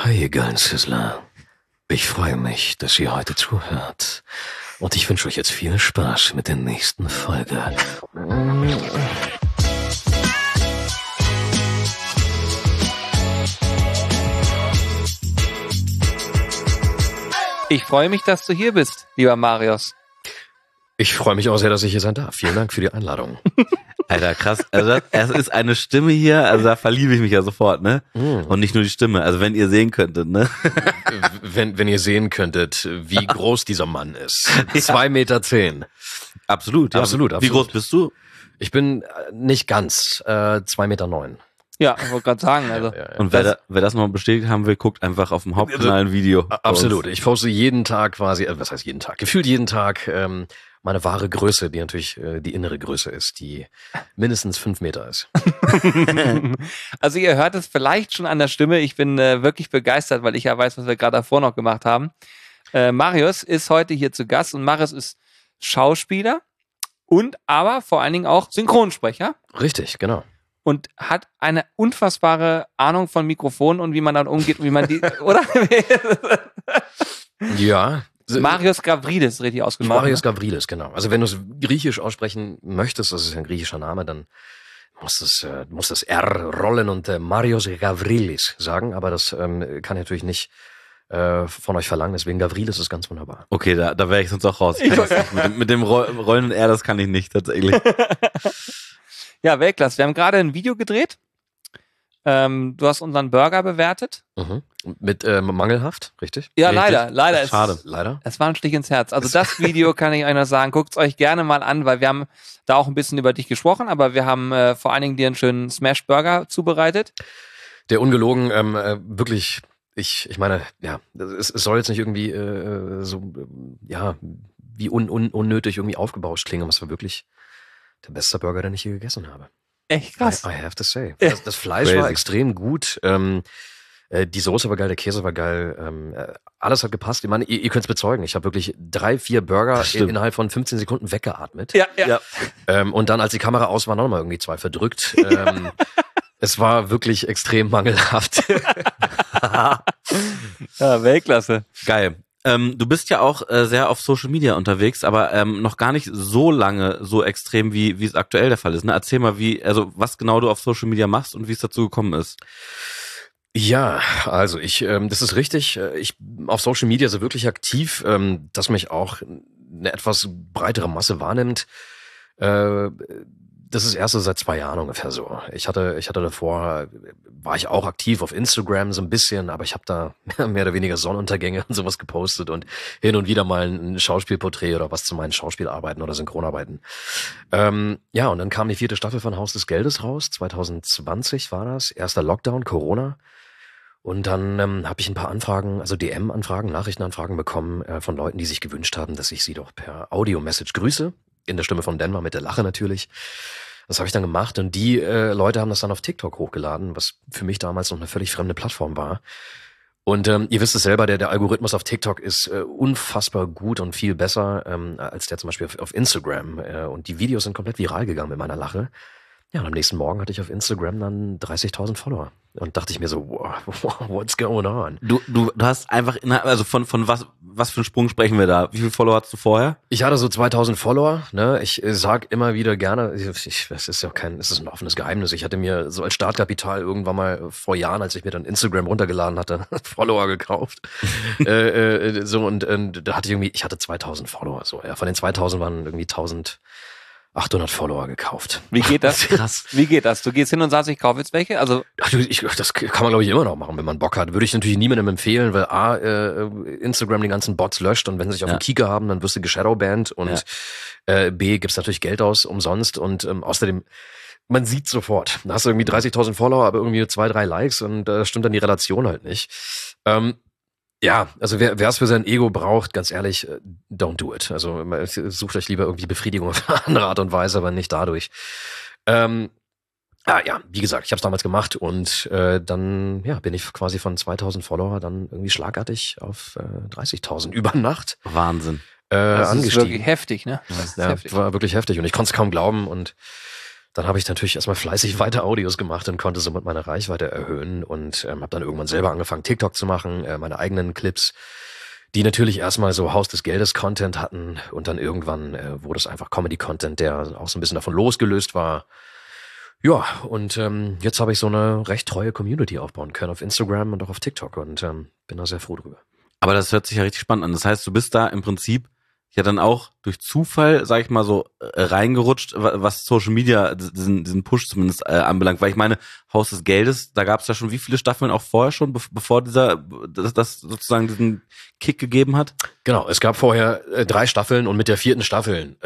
Hi, ihr geilen Sizzler. Ich freue mich, dass ihr heute zuhört. Und ich wünsche euch jetzt viel Spaß mit der nächsten Folge. Ich freue mich, dass du hier bist, lieber Marius. Ich freue mich auch sehr, dass ich hier sein darf. Vielen Dank für die Einladung. Alter, krass. Also es ist eine Stimme hier, also da verliebe ich mich ja sofort, ne? Und nicht nur die Stimme, also wenn ihr sehen könntet, ne? Wenn ihr sehen könntet, wie groß dieser Mann ist. 2,10 Meter. Absolut, ja. Absolut. Wie groß bist du? Ich bin nicht ganz, 2,9 Meter. Ja, ich wollte gerade sagen. Also. Ja. Und wer das noch bestätigt haben will, guckt einfach auf dem Hauptkanal ein Video. Absolut. Ich poste jeden Tag quasi, was heißt jeden Tag? Gefühlt jeden Tag meine wahre Größe, die natürlich die innere Größe ist, die mindestens 5 Meter ist. Also ihr hört es vielleicht schon an der Stimme. Ich bin wirklich begeistert, weil ich ja weiß, was wir gerade davor noch gemacht haben. Marius ist heute hier zu Gast und Marius ist Schauspieler und aber vor allen Dingen auch Synchronsprecher. Richtig, genau. Und hat eine unfassbare Ahnung von Mikrofonen und wie man dann umgeht und wie man die, oder? Ja. Marios Gavrilis, richtig ausgesprochen. Marios Gavrilis, genau. Also wenn du es griechisch aussprechen möchtest, das ist ja ein griechischer Name, dann muss das R rollen und Marios Gavrilis sagen, aber das kann ich natürlich nicht von euch verlangen, deswegen Gavrilis ist ganz wunderbar. Okay, da wäre ich sonst auch raus. Mit dem rollenden R, das kann ich nicht, tatsächlich. Ja, Weltklasse. Wir haben gerade ein Video gedreht. Du hast unseren Burger bewertet. Mhm. Mit mangelhaft, richtig? Ja, Richtig. leider. Schade. Leider. Es war ein Stich ins Herz. Also das Video kann ich euch noch sagen. Guckt es euch gerne mal an, weil wir haben da auch ein bisschen über dich gesprochen, aber wir haben vor allen Dingen dir einen schönen Smash-Burger zubereitet. Der ungelogen, wirklich, ich meine, ja, es soll jetzt nicht irgendwie wie unnötig irgendwie aufgebauscht klingen, aber es war wirklich der beste Burger, den ich je gegessen habe. Echt krass. I have to say. Das Fleisch Crazy. war extrem gut. Die Soße war geil, der Käse war geil. Alles hat gepasst. Ich meine, ihr könnt es bezeugen. Ich habe wirklich 3-4 Burger innerhalb von 15 Sekunden weggeatmet. Ja. Und dann, als die Kamera aus war, noch mal irgendwie 2 verdrückt. Es war wirklich extrem mangelhaft. Ja, Weltklasse. Geil. Du bist ja auch sehr auf Social Media unterwegs, aber noch gar nicht so lange so extrem, wie es aktuell der Fall ist. Ne? Erzähl mal, was genau du auf Social Media machst und wie es dazu gekommen ist. Ja, also das ist richtig. Ich auf Social Media so wirklich aktiv, dass mich auch eine etwas breitere Masse wahrnimmt. Das ist erst so seit 2 Jahren ungefähr so. Ich hatte davor, war ich auch aktiv auf Instagram so ein bisschen, aber ich habe da mehr oder weniger Sonnenuntergänge und sowas gepostet und hin und wieder mal ein Schauspielporträt oder was zu meinen Schauspielarbeiten oder Synchronarbeiten. Ja, und dann kam die 4. Staffel von Haus des Geldes raus, 2020 war das, erster Lockdown, Corona. Und dann habe ich ein paar Anfragen, also DM-Anfragen, Nachrichtenanfragen bekommen von Leuten, die sich gewünscht haben, dass ich sie doch per Audio-Message grüße. In der Stimme von Denver mit der Lache natürlich. Das habe ich dann gemacht und die Leute haben das dann auf TikTok hochgeladen, was für mich damals noch eine völlig fremde Plattform war. Und ihr wisst es selber, der Algorithmus auf TikTok ist unfassbar gut und viel besser als der zum Beispiel auf Instagram. Und die Videos sind komplett viral gegangen mit meiner Lache. Ja, und am nächsten Morgen hatte ich auf Instagram dann 30.000 Follower. Und dachte ich mir so, wow, what's going on? Du hast einfach, also von was für einen Sprung sprechen wir da? Wie viele Follower hattest du vorher? Ich hatte so 2.000 Follower, ne? Ich sag immer wieder gerne, es ist ein offenes Geheimnis. Ich hatte mir so als Startkapital irgendwann mal vor Jahren, als ich mir dann Instagram runtergeladen hatte, Follower gekauft. Und da hatte ich hatte 2.000 Follower, so, ja. Von den 2.000 waren irgendwie 1.800 Follower gekauft. Wie geht das? Krass. Wie geht das? Du gehst hin und sagst, ich kaufe jetzt welche? Also Das kann man, glaube ich, immer noch machen, wenn man Bock hat. Würde ich natürlich niemandem empfehlen, weil Instagram die ganzen Bots löscht und wenn sie sich auf den Kieker haben, dann wirst du geshadowbanned und B, gibt's natürlich Geld aus, umsonst und außerdem, man sieht sofort, da hast du irgendwie 30.000 Follower, aber irgendwie 2-3 Likes und da stimmt dann die Relation halt nicht. Ja, also wer es für sein Ego braucht, ganz ehrlich, don't do it. Also sucht euch lieber irgendwie Befriedigung auf eine andere Art und Weise, aber nicht dadurch. Ja, wie gesagt, ich habe es damals gemacht und dann bin ich quasi von 2.000 Follower dann irgendwie schlagartig auf 30.000 über Nacht Wahnsinn. das ist angestiegen. wirklich heftig, ne? Das ist Ja, heftig. war wirklich heftig und ich konnte es kaum glauben und dann habe ich natürlich erstmal fleißig weiter Audios gemacht und konnte somit meine Reichweite erhöhen und habe dann irgendwann selber angefangen, TikTok zu machen, meine eigenen Clips, die natürlich erstmal so Haus des Geldes Content hatten und dann irgendwann wurde es einfach Comedy-Content, der auch so ein bisschen davon losgelöst war. Ja, und jetzt habe ich so eine recht treue Community aufbauen können auf Instagram und auch auf TikTok und bin da sehr froh drüber. Aber das hört sich ja richtig spannend an. Das heißt, du bist da im Prinzip ja dann auch durch Zufall, sag ich mal so, reingerutscht, was Social Media, diesen Push zumindest anbelangt. Weil ich meine, Haus des Geldes, da gab es ja schon wie viele Staffeln auch vorher schon, bevor das sozusagen diesen Kick gegeben hat? Genau, es gab vorher 3 Staffeln und mit der vierten Staffel,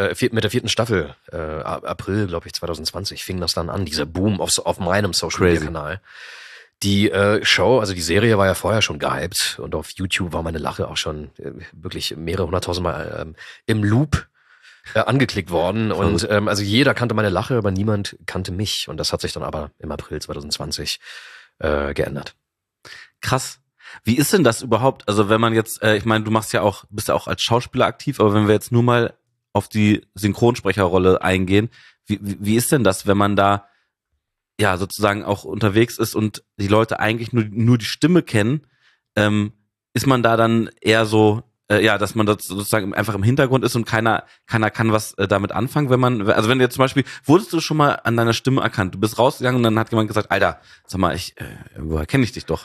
April, glaube ich, 2020, fing das dann an, dieser Boom auf meinem Social Media Kanal. Die Show, also die Serie war ja vorher schon gehypt und auf YouTube war meine Lache auch schon wirklich mehrere 100.000 Mal im Loop angeklickt worden und also jeder kannte meine Lache, aber niemand kannte mich und das hat sich dann aber im April 2020 geändert. Krass. Wie ist denn das überhaupt? Also wenn man jetzt, ich meine, du bist ja auch als Schauspieler aktiv, aber wenn wir jetzt nur mal auf die Synchronsprecherrolle eingehen, wie ist denn das, wenn man da ja sozusagen auch unterwegs ist und die Leute eigentlich nur die Stimme kennen, ist man da dann eher so, dass man das sozusagen einfach im Hintergrund ist und keiner kann was damit anfangen, wenn du jetzt zum Beispiel, wurdest du schon mal an deiner Stimme erkannt? Du bist rausgegangen und dann hat jemand gesagt, Alter, sag mal, woher kenne ich dich doch?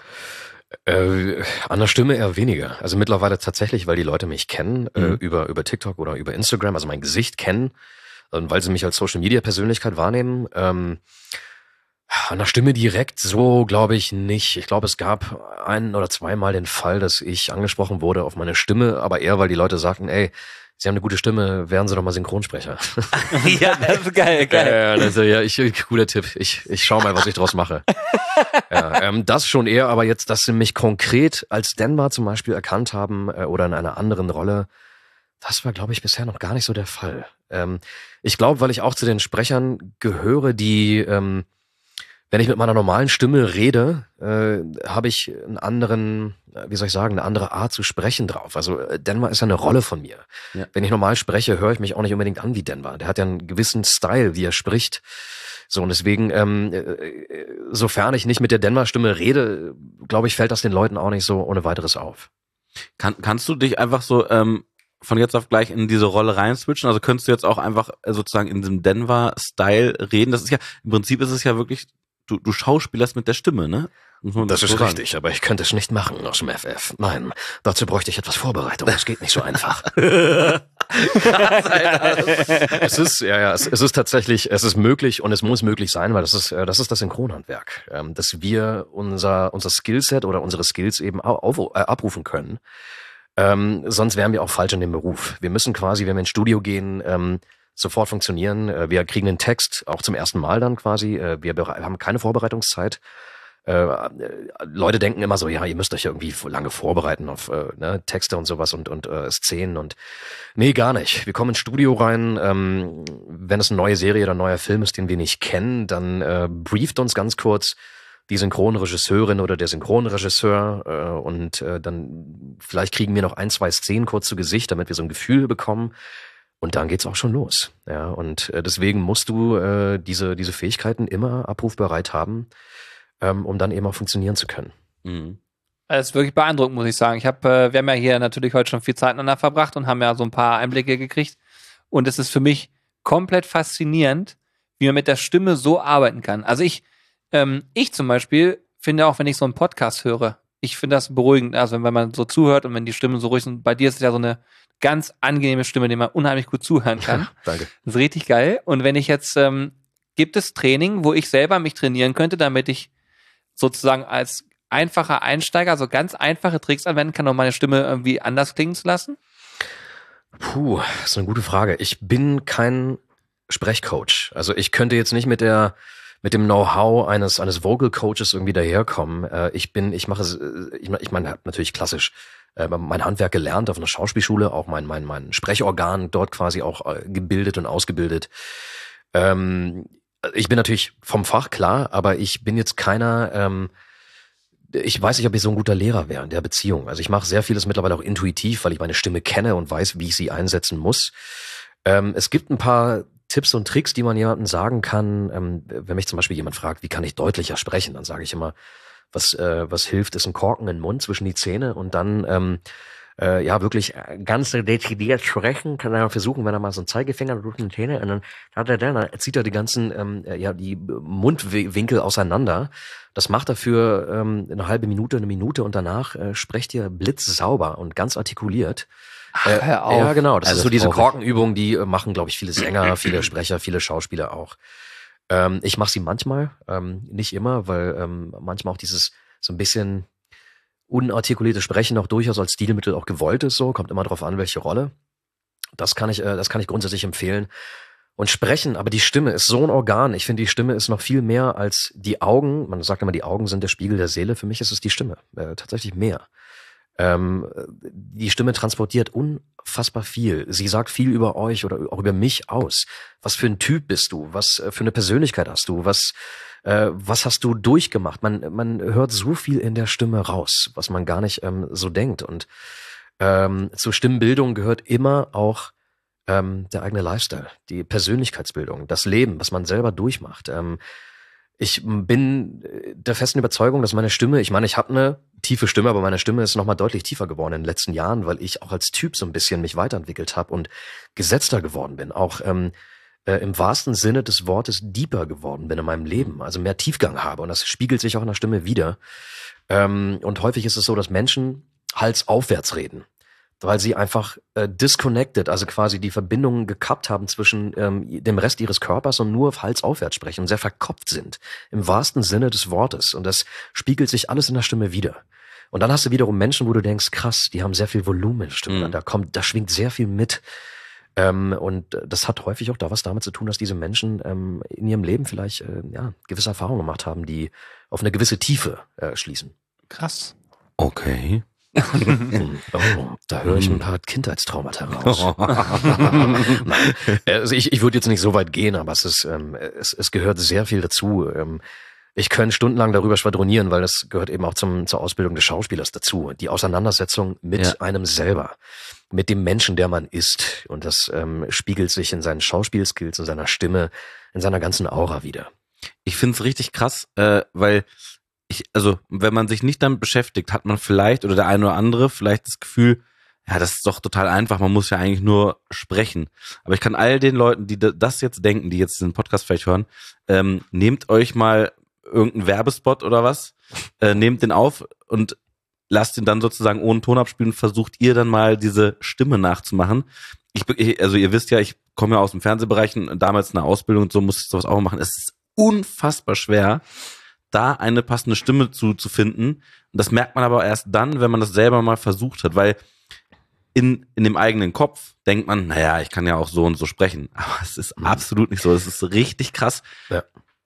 An der Stimme eher weniger. Also mittlerweile tatsächlich, weil die Leute mich kennen, über TikTok oder über Instagram, also mein Gesicht kennen, weil sie mich als Social-Media-Persönlichkeit wahrnehmen. An der Stimme direkt so glaube ich nicht. Ich glaube, es gab 1 oder 2 Mal den Fall, dass ich angesprochen wurde auf meine Stimme, aber eher, weil die Leute sagten, ey, Sie haben eine gute Stimme, werden Sie doch mal Synchronsprecher. Ja, das ist geil. Also, cooler Tipp. Ich schau mal, was ich draus mache. Ja, das schon eher, aber jetzt, dass Sie mich konkret als Denver zum Beispiel erkannt haben oder in einer anderen Rolle, das war, glaube ich, bisher noch gar nicht so der Fall. Ich glaube, weil ich auch zu den Sprechern gehöre, die wenn ich mit meiner normalen Stimme rede, habe ich eine andere Art zu sprechen drauf. Also Denver ist ja eine Rolle von mir. Ja. Wenn ich normal spreche, höre ich mich auch nicht unbedingt an wie Denver. Der hat ja einen gewissen Style, wie er spricht. So, und deswegen, sofern ich nicht mit der Denver-Stimme rede, glaube ich, fällt das den Leuten auch nicht so ohne weiteres auf. Kannst du dich einfach so von jetzt auf gleich in diese Rolle rein switchen? Also könntest du jetzt auch einfach sozusagen in diesem Denver-Style reden? Das ist ja, im Prinzip ist es ja wirklich, du schauspielerst mit der Stimme, ne? Das ist richtig, aber ich könnte es nicht machen aus dem FF. Nein, dazu bräuchte ich etwas Vorbereitung. Das geht nicht so einfach. Es ist tatsächlich, es ist möglich und es muss möglich sein, weil das ist das Synchronhandwerk, dass wir unser Skillset oder unsere Skills eben abrufen können. Sonst wären wir auch falsch in dem Beruf. Wir müssen quasi, wenn wir ins Studio gehen, sofort funktionieren. Wir kriegen den Text auch zum ersten Mal dann quasi. Wir haben keine Vorbereitungszeit. Leute denken immer so, ja, ihr müsst euch ja irgendwie lange vorbereiten auf Texte und sowas und Szenen und nee, gar nicht. Wir kommen ins Studio rein, wenn es eine neue Serie oder ein neuer Film ist, den wir nicht kennen, dann brieft uns ganz kurz die Synchronregisseurin oder der Synchronregisseur und dann vielleicht kriegen wir noch 1, 2 Szenen kurz zu Gesicht, damit wir so ein Gefühl bekommen. Und dann geht's auch schon los. Ja, und deswegen musst du diese Fähigkeiten immer abrufbereit haben, um dann eben auch funktionieren zu können. Mhm. Das ist wirklich beeindruckend, muss ich sagen. Wir haben ja hier natürlich heute schon viel Zeit miteinander verbracht und haben ja so ein paar Einblicke gekriegt. Und es ist für mich komplett faszinierend, wie man mit der Stimme so arbeiten kann. Also ich zum Beispiel finde auch, wenn ich so einen Podcast höre, ich finde das beruhigend, also wenn man so zuhört und wenn die Stimmen so ruhig sind. Bei dir ist es ja so eine ganz angenehme Stimme, die man unheimlich gut zuhören kann. Danke. Das ist richtig geil. Und wenn ich jetzt, gibt es Training, wo ich selber mich trainieren könnte, damit ich sozusagen als einfacher Einsteiger so ganz einfache Tricks anwenden kann, um meine Stimme irgendwie anders klingen zu lassen? Das ist eine gute Frage. Ich bin kein Sprechcoach. Also ich könnte jetzt nicht mit dem Know-how eines Vocal Coaches irgendwie daherkommen. Ich meine natürlich klassisch mein Handwerk gelernt auf einer Schauspielschule, auch mein Sprechorgan dort quasi auch gebildet und ausgebildet. Ich bin natürlich vom Fach, klar, aber ich bin jetzt keiner, ich weiß nicht, ob ich so ein guter Lehrer wäre in der Beziehung. Also ich mache sehr vieles mittlerweile auch intuitiv, weil ich meine Stimme kenne und weiß, wie ich sie einsetzen muss. Es gibt ein paar Tipps und Tricks, die man jemandem sagen kann. Wenn mich zum Beispiel jemand fragt, wie kann ich deutlicher sprechen, dann sage ich immer, was hilft, ist ein Korken in den Mund zwischen die Zähne und dann wirklich ganz dezidiert sprechen, kann er versuchen, wenn er mal so einen Zeigefinger durch die Zähne und dann zieht er die ganzen, die Mundwinkel auseinander. Das macht er für eine halbe Minute, eine Minute und danach sprecht ihr blitzsauber und ganz artikuliert. Hör auf. Ja, genau. Das Also ist so diese traurig. Korkenübung, die machen, glaube ich, viele Sänger, viele Sprecher, viele Schauspieler auch. Ich mache sie manchmal, nicht immer, weil manchmal auch dieses so ein bisschen unartikulierte Sprechen auch durchaus als Stilmittel auch gewollt ist, so, kommt immer drauf an, welche Rolle. Das kann ich grundsätzlich empfehlen. Und sprechen, aber die Stimme ist so ein Organ. Ich finde, die Stimme ist noch viel mehr als die Augen. Man sagt immer, die Augen sind der Spiegel der Seele. Für mich ist es die Stimme. Tatsächlich mehr. Die Stimme transportiert unfassbar viel. Sie sagt viel über euch oder auch über mich aus. Was für ein Typ bist du? Was für eine Persönlichkeit hast du? Was hast du durchgemacht? Man hört so viel in der Stimme raus, was man gar nicht so denkt. Und zur Stimmbildung gehört immer auch der eigene Lifestyle, die Persönlichkeitsbildung, das Leben, was man selber durchmacht. Ich bin der festen Überzeugung, dass meine Stimme, ich meine, ich habe eine tiefe Stimme, aber meine Stimme ist nochmal deutlich tiefer geworden in den letzten Jahren, weil ich auch als Typ so ein bisschen mich weiterentwickelt habe und gesetzter geworden bin. Auch im wahrsten Sinne des Wortes deeper geworden bin in meinem Leben, also mehr Tiefgang habe. Und das spiegelt sich auch in der Stimme wieder. Und häufig ist es so, dass Menschen halsaufwärts reden, weil sie einfach disconnected, also quasi die Verbindungen gekappt haben zwischen dem Rest ihres Körpers und nur auf Hals aufwärts sprechen und sehr verkopft sind, im wahrsten Sinne des Wortes. Und das spiegelt sich alles in der Stimme wieder. Und dann hast du wiederum Menschen, wo du denkst, krass, die haben sehr viel Volumen in der Stimme, da schwingt sehr viel mit. Und das hat häufig auch da was damit zu tun, dass diese Menschen in ihrem Leben vielleicht gewisse Erfahrungen gemacht haben, die auf eine gewisse Tiefe schließen. Krass. Okay. Oh, da höre ich ein paar Kindheitstraumata raus. Nein, also ich würde jetzt nicht so weit gehen, aber es gehört sehr viel dazu. Ich könnte stundenlang darüber schwadronieren, weil das gehört eben auch zur Ausbildung des Schauspielers dazu. Die Auseinandersetzung mit einem selber, mit dem Menschen, der man ist. Und das spiegelt sich in seinen Schauspielskills, in seiner Stimme, in seiner ganzen Aura wieder. Ich finde es richtig krass, weil wenn man sich nicht damit beschäftigt, hat man vielleicht oder der eine oder andere vielleicht das Gefühl, ja, das ist doch total einfach, man muss ja eigentlich nur sprechen. Aber ich kann all den Leuten, die das jetzt denken, die jetzt den Podcast vielleicht hören, nehmt euch mal irgendeinen Werbespot oder was, nehmt den auf und lasst ihn dann sozusagen ohne Ton abspielen und versucht ihr dann mal diese Stimme nachzumachen. Also ihr wisst ja, ich komme ja aus dem Fernsehbereich und damals in der Ausbildung und so musste ich sowas auch machen. Es ist unfassbar schwer, da eine passende Stimme zu finden. Und das merkt man aber erst dann, wenn man das selber mal versucht hat, weil in dem eigenen Kopf denkt man, naja, ich kann ja auch so und so sprechen. Aber es ist absolut nicht so. Es ist richtig krass. Ja.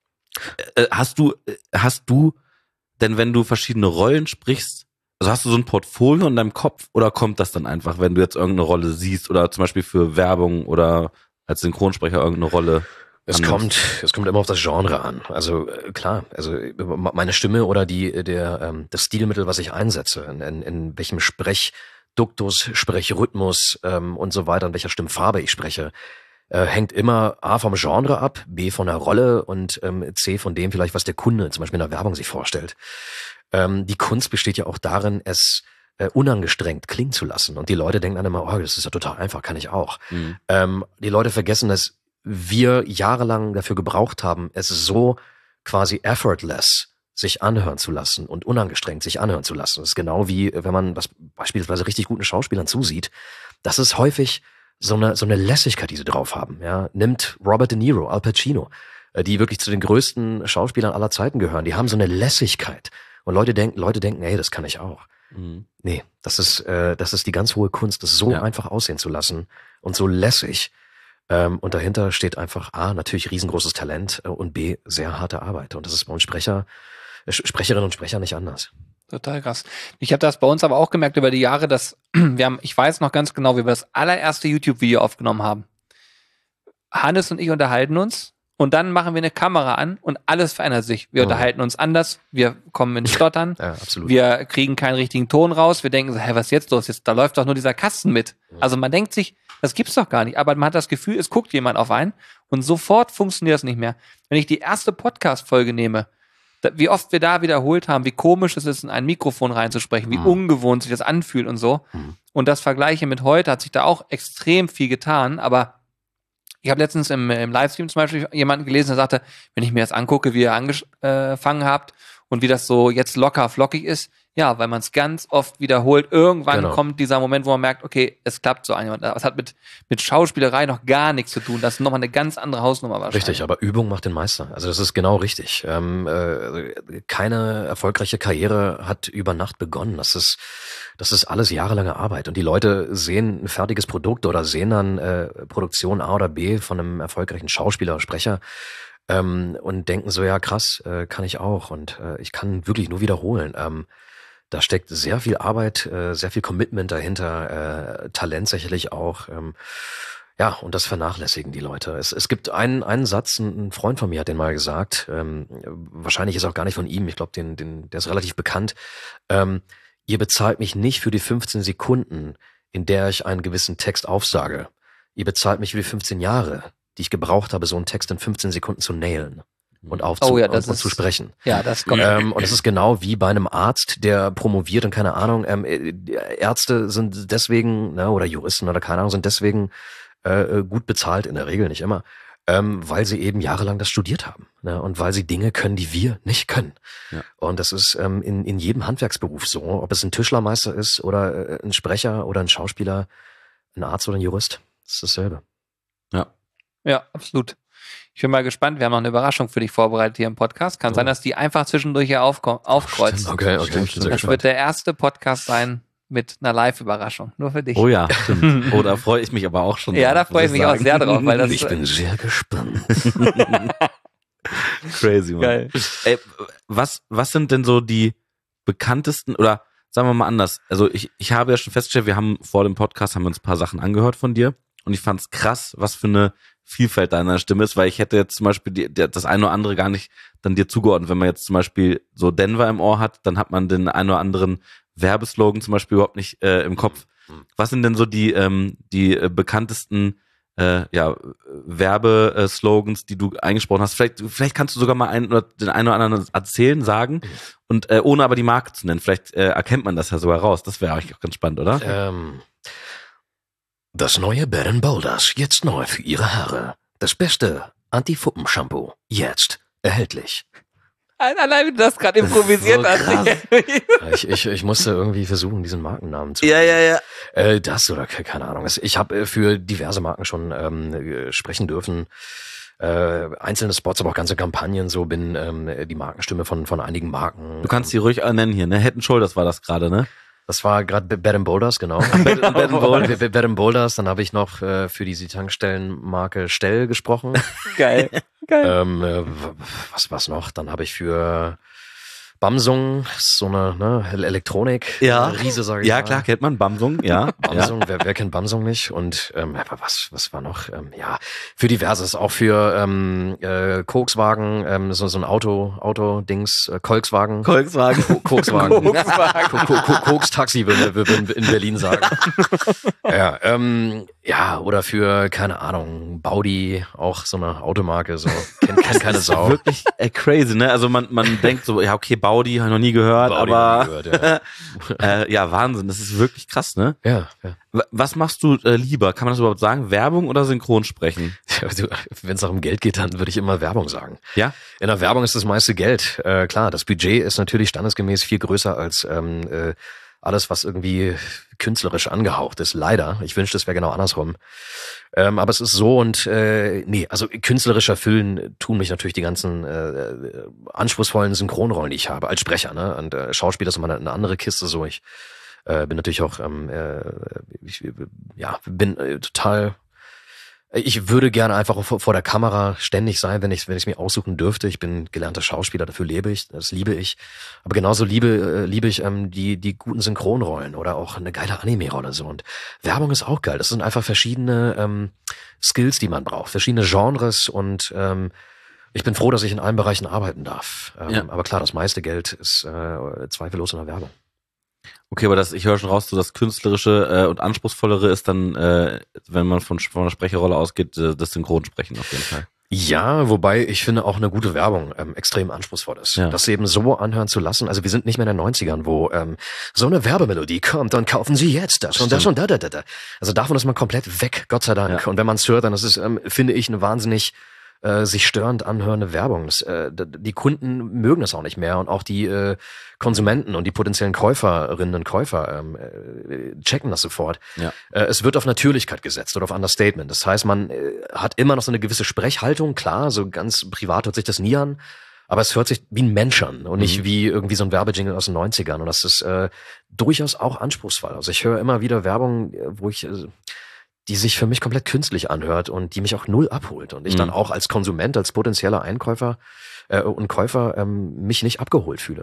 Hast du denn, wenn du verschiedene Rollen sprichst, also hast du so ein Portfolio in deinem Kopf oder kommt das dann einfach, wenn du jetzt irgendeine Rolle siehst oder zum Beispiel für Werbung oder als Synchronsprecher irgendeine Rolle? Es kommt immer auf das Genre an. Also klar, also meine Stimme oder das Stilmittel, was ich einsetze, in welchem Sprechduktus, Sprechrhythmus und so weiter, in welcher Stimmfarbe ich spreche, hängt immer A vom Genre ab, B von der Rolle und C von dem vielleicht, was der Kunde zum Beispiel in der Werbung sich vorstellt. Die Kunst besteht ja auch darin, es unangestrengt klingen zu lassen. Und die Leute denken dann immer, oh, das ist ja total einfach, kann ich auch. Die Leute vergessen, dass wir jahrelang dafür gebraucht haben, es so quasi effortless sich anhören zu lassen und unangestrengt sich anhören zu lassen. Das ist genau wie, wenn man beispielsweise richtig guten Schauspielern zusieht. Das ist häufig so eine Lässigkeit, die sie drauf haben. Ja, nimmt Robert De Niro, Al Pacino, die wirklich zu den größten Schauspielern aller Zeiten gehören. Die haben so eine Lässigkeit. Und Leute denken, ey, das kann ich auch. Nee, das ist die ganz hohe Kunst, das so einfach aussehen zu lassen und so lässig. Und dahinter steht einfach A, natürlich riesengroßes Talent und B, sehr harte Arbeit. Und das ist bei uns Sprecherinnen und Sprecher nicht anders. Total krass. Ich habe das bei uns aber auch gemerkt über die Jahre, dass ich weiß noch ganz genau, wie wir das allererste YouTube-Video aufgenommen haben. Hannes und ich unterhalten uns und dann machen wir eine Kamera an und alles verändert sich. Wir unterhalten uns anders, wir kommen ins Stottern, Ja, absolut. wir kriegen keinen richtigen Ton raus, wir denken so, hä, was ist jetzt los? Da läuft doch nur dieser Kasten mit. Also man denkt sich, das gibt's doch gar nicht, aber man hat das Gefühl, es guckt jemand auf einen und sofort funktioniert das nicht mehr. Wenn ich die erste Podcast-Folge nehme, wie oft wir da wiederholt haben, wie komisch es ist, in ein Mikrofon reinzusprechen, wie ungewohnt sich das anfühlt und so. Und das Vergleiche mit heute hat sich da auch extrem viel getan, aber ich habe letztens im Livestream zum Beispiel jemanden gelesen, der sagte, wenn ich mir das angucke, wie ihr angefangen habt und wie das so jetzt locker flockig ist, ja, weil man es ganz oft wiederholt. Irgendwann kommt dieser Moment, wo man merkt, okay, es klappt so ein. Das hat mit Schauspielerei noch gar nichts zu tun. Das ist nochmal eine ganz andere Hausnummer wahrscheinlich. Richtig, aber Übung macht den Meister. Also das ist genau richtig. Keine erfolgreiche Karriere hat über Nacht begonnen. Das ist alles jahrelange Arbeit. Und die Leute sehen ein fertiges Produkt oder sehen dann Produktion A oder B von einem erfolgreichen Schauspieler oder Sprecher und denken so, ja krass, kann ich auch. Und ich kann wirklich nur wiederholen. Da steckt sehr viel Arbeit, sehr viel Commitment dahinter, Talent sicherlich auch. Ja, und das vernachlässigen die Leute. Es gibt einen Satz, ein Freund von mir hat den mal gesagt, wahrscheinlich ist auch gar nicht von ihm, ich glaube, der ist relativ bekannt. Ihr bezahlt mich nicht für die 15 Sekunden, in der ich einen gewissen Text aufsage. Ihr bezahlt mich für die 15 Jahre, die ich gebraucht habe, so einen Text in 15 Sekunden zu nailen. Und und zu sprechen. Ja, das kommt. Und es ist genau wie bei einem Arzt, der promoviert und keine Ahnung, Ärzte sind deswegen, oder Juristen oder keine Ahnung, sind deswegen gut bezahlt, in der Regel nicht immer, weil sie eben jahrelang das studiert haben. Ne? Und weil sie Dinge können, die wir nicht können. Ja. Und das ist in jedem Handwerksberuf so, ob es ein Tischlermeister ist oder ein Sprecher oder ein Schauspieler, ein Arzt oder ein Jurist, das ist dasselbe. Ja, absolut. Ich bin mal gespannt. Wir haben noch eine Überraschung für dich vorbereitet hier im Podcast. Kann sein, dass die einfach zwischendurch hier aufkreuzt. Okay. Das wird der erste Podcast sein mit einer Live-Überraschung. Nur für dich. Oh ja, stimmt. Oh, da freue ich mich aber auch schon. Ja, da freue ich mich auch sehr drauf. Weil das ich bin sehr gespannt. Crazy, Mann. Geil. Ey, was sind denn so die bekanntesten, oder sagen wir mal anders, also ich habe ja schon festgestellt, wir haben vor dem Podcast haben wir uns ein paar Sachen angehört von dir und ich fand's krass, was für eine Vielfalt deiner Stimme ist, weil ich hätte jetzt zum Beispiel das eine oder andere gar nicht dann dir zugeordnet. Wenn man jetzt zum Beispiel so Denver im Ohr hat, dann hat man den einen oder anderen Werbeslogan zum Beispiel überhaupt nicht im Kopf. Was sind denn so die bekanntesten Werbeslogans, die du eingesprochen hast? Vielleicht kannst du sogar mal den einen oder anderen erzählen, sagen und ohne aber die Marke zu nennen. Vielleicht erkennt man das ja sogar raus. Das wäre eigentlich auch ganz spannend, oder? Das neue Bed & Boulders, jetzt neu für Ihre Haare. Das beste Anti-Fuppen-Shampoo, jetzt erhältlich. Allein, wie du das gerade improvisiert hast. Ich musste irgendwie versuchen, diesen Markennamen zu Ja. das oder keine Ahnung. Ich habe für diverse Marken schon sprechen dürfen. Einzelne Spots, aber auch ganze Kampagnen, so bin die Markenstimme von einigen Marken. Du kannst die ruhig nennen hier, ne? Head & Shoulders war das gerade, ne? Das war gerade Bed & Boulders, genau. Bed & Boulders, dann habe ich noch für diese Tankstellenmarke Stell gesprochen. Geil. Was noch? Dann habe ich für Bamsung, so eine Elektronik, Riese, sage ich mal. Ja, klar, kennt man Bamsung, ja. Bamsung, ja. Wer kennt Bamsung nicht? Und was war noch? Für diverses, auch für Volkswagen, so ein Auto-Dings, Kolkswagen. Kokswagen. Koks-Taxi würden wir in Berlin sagen. Oder für, keine Ahnung, Baudi, auch so eine Automarke, so kennt keine Sau. Das ist wirklich crazy, ne? Also man denkt so, ja, okay, Baudi habe ich noch nie gehört, ja, Wahnsinn, das ist wirklich krass, ne? Ja. Was machst du lieber? Kann man das überhaupt sagen? Werbung oder Synchronsprechen? Wenn es um Geld geht, dann würde ich immer Werbung sagen. Ja? In der Werbung ist das meiste Geld. Klar, das Budget ist natürlich standesgemäß viel größer als alles, was irgendwie künstlerisch angehaucht ist. Leider. Ich wünschte, es wäre genau andersrum. Aber es ist so und also künstlerisch erfüllen tun mich natürlich die ganzen anspruchsvollen Synchronrollen, die ich habe als Sprecher. Ne? Und Schauspieler ist immer eine andere Kiste. So, ich bin natürlich auch, bin total Ich würde gerne einfach vor der Kamera ständig sein, wenn ich mir aussuchen dürfte. Ich bin gelernter Schauspieler, dafür lebe ich, das liebe ich. Aber genauso liebe ich die guten Synchronrollen oder auch eine geile Anime-Rolle so. Und Werbung ist auch geil. Das sind einfach verschiedene Skills, die man braucht, verschiedene Genres und ich bin froh, dass ich in allen Bereichen arbeiten darf. Aber klar, das meiste Geld ist zweifellos in der Werbung. Okay, aber ich höre schon raus, so das Künstlerische und Anspruchsvollere ist dann, wenn man von einer Sprecherrolle ausgeht, das Synchronsprechen auf jeden Fall. Ja, wobei ich finde auch eine gute Werbung extrem anspruchsvoll ist. Ja. Das eben so anhören zu lassen. Also wir sind nicht mehr in den 90ern, wo so eine Werbemelodie kommt und kaufen Sie jetzt das und das und da. Also davon ist man komplett weg, Gott sei Dank. Ja. Und wenn man es hört, dann ist es, finde ich, eine wahnsinnig sich störend anhörende Werbung. Die Kunden mögen das auch nicht mehr und auch die Konsumenten und die potenziellen Käuferinnen und Käufer checken das sofort. Ja. Es wird auf Natürlichkeit gesetzt oder auf Understatement. Das heißt, man hat immer noch so eine gewisse Sprechhaltung, klar, so ganz privat hört sich das nie an, aber es hört sich wie ein Mensch an und nicht wie irgendwie so ein Werbejingle aus den 90ern. Und das ist durchaus auch anspruchsvoll. Also ich höre immer wieder Werbung, wo ich die sich für mich komplett künstlich anhört und die mich auch null abholt und ich dann auch als Konsument, als potenzieller Einkäufer und Käufer mich nicht abgeholt fühle.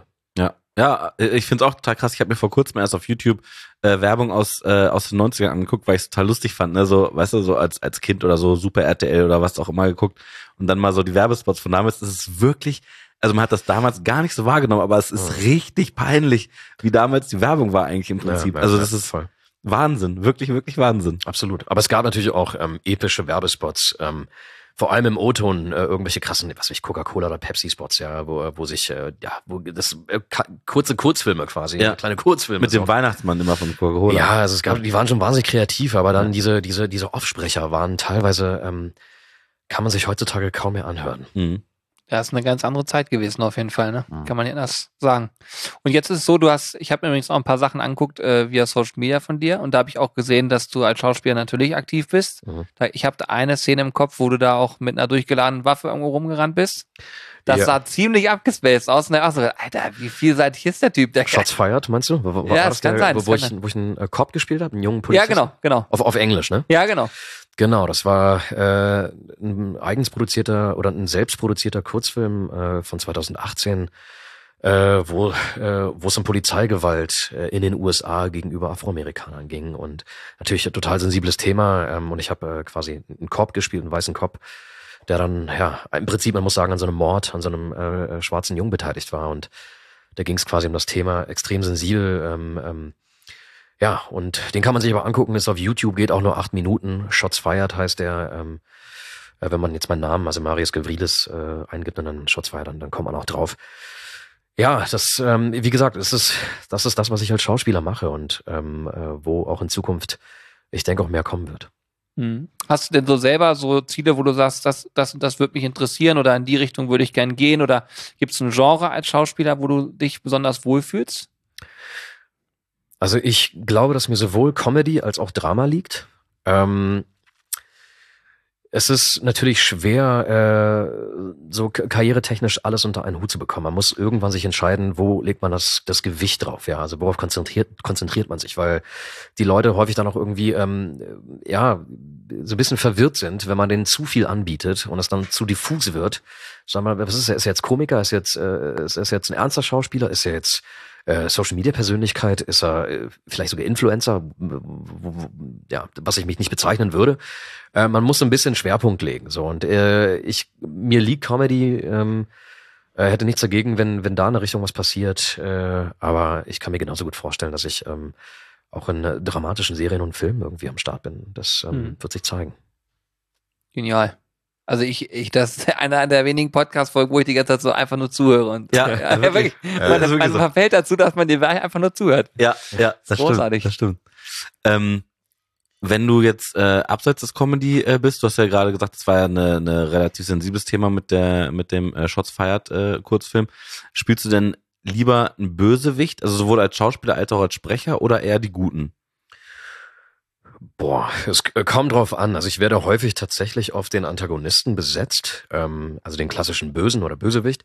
Ja, ich find's auch total krass. Ich habe mir vor kurzem erst auf YouTube Werbung aus den 90ern angeguckt, weil ich es total lustig fand, ne? So, weißt du, so als Kind oder so Super RTL oder was auch immer geguckt und dann mal so die Werbespots von damals. Das ist wirklich, also man hat das damals gar nicht so wahrgenommen, aber es ist richtig peinlich, wie damals die Werbung war eigentlich im Prinzip. Also das ist voll Wahnsinn, wirklich, wirklich Wahnsinn. Absolut. Aber es gab natürlich auch epische Werbespots, vor allem im O-Ton irgendwelche krassen, was weiß ich, Coca-Cola oder Pepsi-Spots, ja, wo sich, wo das kurze Kurzfilme quasi, kleine Kurzfilme. Mit dem Weihnachtsmann immer von Coca-Cola. Ja, also es gab, die waren schon wahnsinnig kreativ, aber dann diese Offsprecher waren teilweise, kann man sich heutzutage kaum mehr anhören. Mhm. Ja, ist eine ganz andere Zeit gewesen auf jeden Fall, ne? Kann man ja anders sagen. Und jetzt ist es so, ich habe mir übrigens auch ein paar Sachen angeguckt via Social Media von dir und da habe ich auch gesehen, dass du als Schauspieler natürlich aktiv bist. Ich habe da eine Szene im Kopf, wo du da auch mit einer durchgeladenen Waffe irgendwo rumgerannt bist. Das sah ziemlich abgespaced aus. Und da so, Alter, wie vielseitig ist der Typ? Shots fired, meinst du? Ja, das kann sein. Wo ich einen Cop gespielt habe, einen jungen Polizisten? Ja, genau. Auf Englisch, ne? Ja, genau. Genau, das war ein eigens produzierter oder ein selbstproduzierter Kurzfilm von 2018, wo es um Polizeigewalt in den USA gegenüber Afroamerikanern ging und natürlich ein total sensibles Thema und ich habe quasi einen Cop gespielt, einen weißen Cop, der dann, ja, im Prinzip, man muss sagen, an so einem Mord, an so einem schwarzen Jungen beteiligt war und da ging es quasi um das Thema extrem sensibel, ja, und den kann man sich aber angucken, ist auf YouTube, geht auch nur 8 Minuten. Shots Fired heißt der, wenn man jetzt meinen Namen, also Marius Gavrilis, eingibt und dann Shots Fired, dann kommt man auch drauf. Ja, das, wie gesagt, das ist das, was ich als Schauspieler mache und wo auch in Zukunft, ich denke, auch mehr kommen wird. Hast du denn so selber so Ziele, wo du sagst, das würde mich interessieren oder in die Richtung würde ich gern gehen oder gibt es ein Genre als Schauspieler, wo du dich besonders wohlfühlst? Also ich glaube, dass mir sowohl Comedy als auch Drama liegt. Es ist natürlich schwer, so karrieretechnisch alles unter einen Hut zu bekommen. Man muss irgendwann sich entscheiden, wo legt man das Gewicht drauf, ja, also worauf konzentriert man sich, weil die Leute häufig dann auch irgendwie, ja, so ein bisschen verwirrt sind, wenn man denen zu viel anbietet und es dann zu diffus wird. Sag mal, was ist er? Ist er jetzt Komiker? Ist er jetzt ein ernster Schauspieler? Ist er jetzt Social-Media-Persönlichkeit? Ist er vielleicht sogar Influencer? Ja, was ich mich nicht bezeichnen würde. Man muss so ein bisschen Schwerpunkt legen. So und mir liegt Comedy. Hätte nichts dagegen, wenn da in der Richtung was passiert. Aber ich kann mir genauso gut vorstellen, dass ich auch in dramatischen Serien und Filmen irgendwie am Start bin. Das wird sich zeigen. Genial. Also das ist einer der wenigen Podcast-Folgen, wo ich die ganze Zeit so einfach nur zuhöre. Und ja, wirklich. Man verfällt dazu, dass man dir einfach nur zuhört. Ja, das großartig. Stimmt. Wenn du jetzt abseits des Comedy bist, du hast ja gerade gesagt, das war ja eine relativ sensibles Thema mit dem Shots Fired Kurzfilm. Spielst du denn lieber einen Bösewicht, also sowohl als Schauspieler als auch als Sprecher oder eher die Guten? Boah, es kommt drauf an. Also ich werde häufig tatsächlich auf den Antagonisten besetzt, also den klassischen Bösen oder Bösewicht.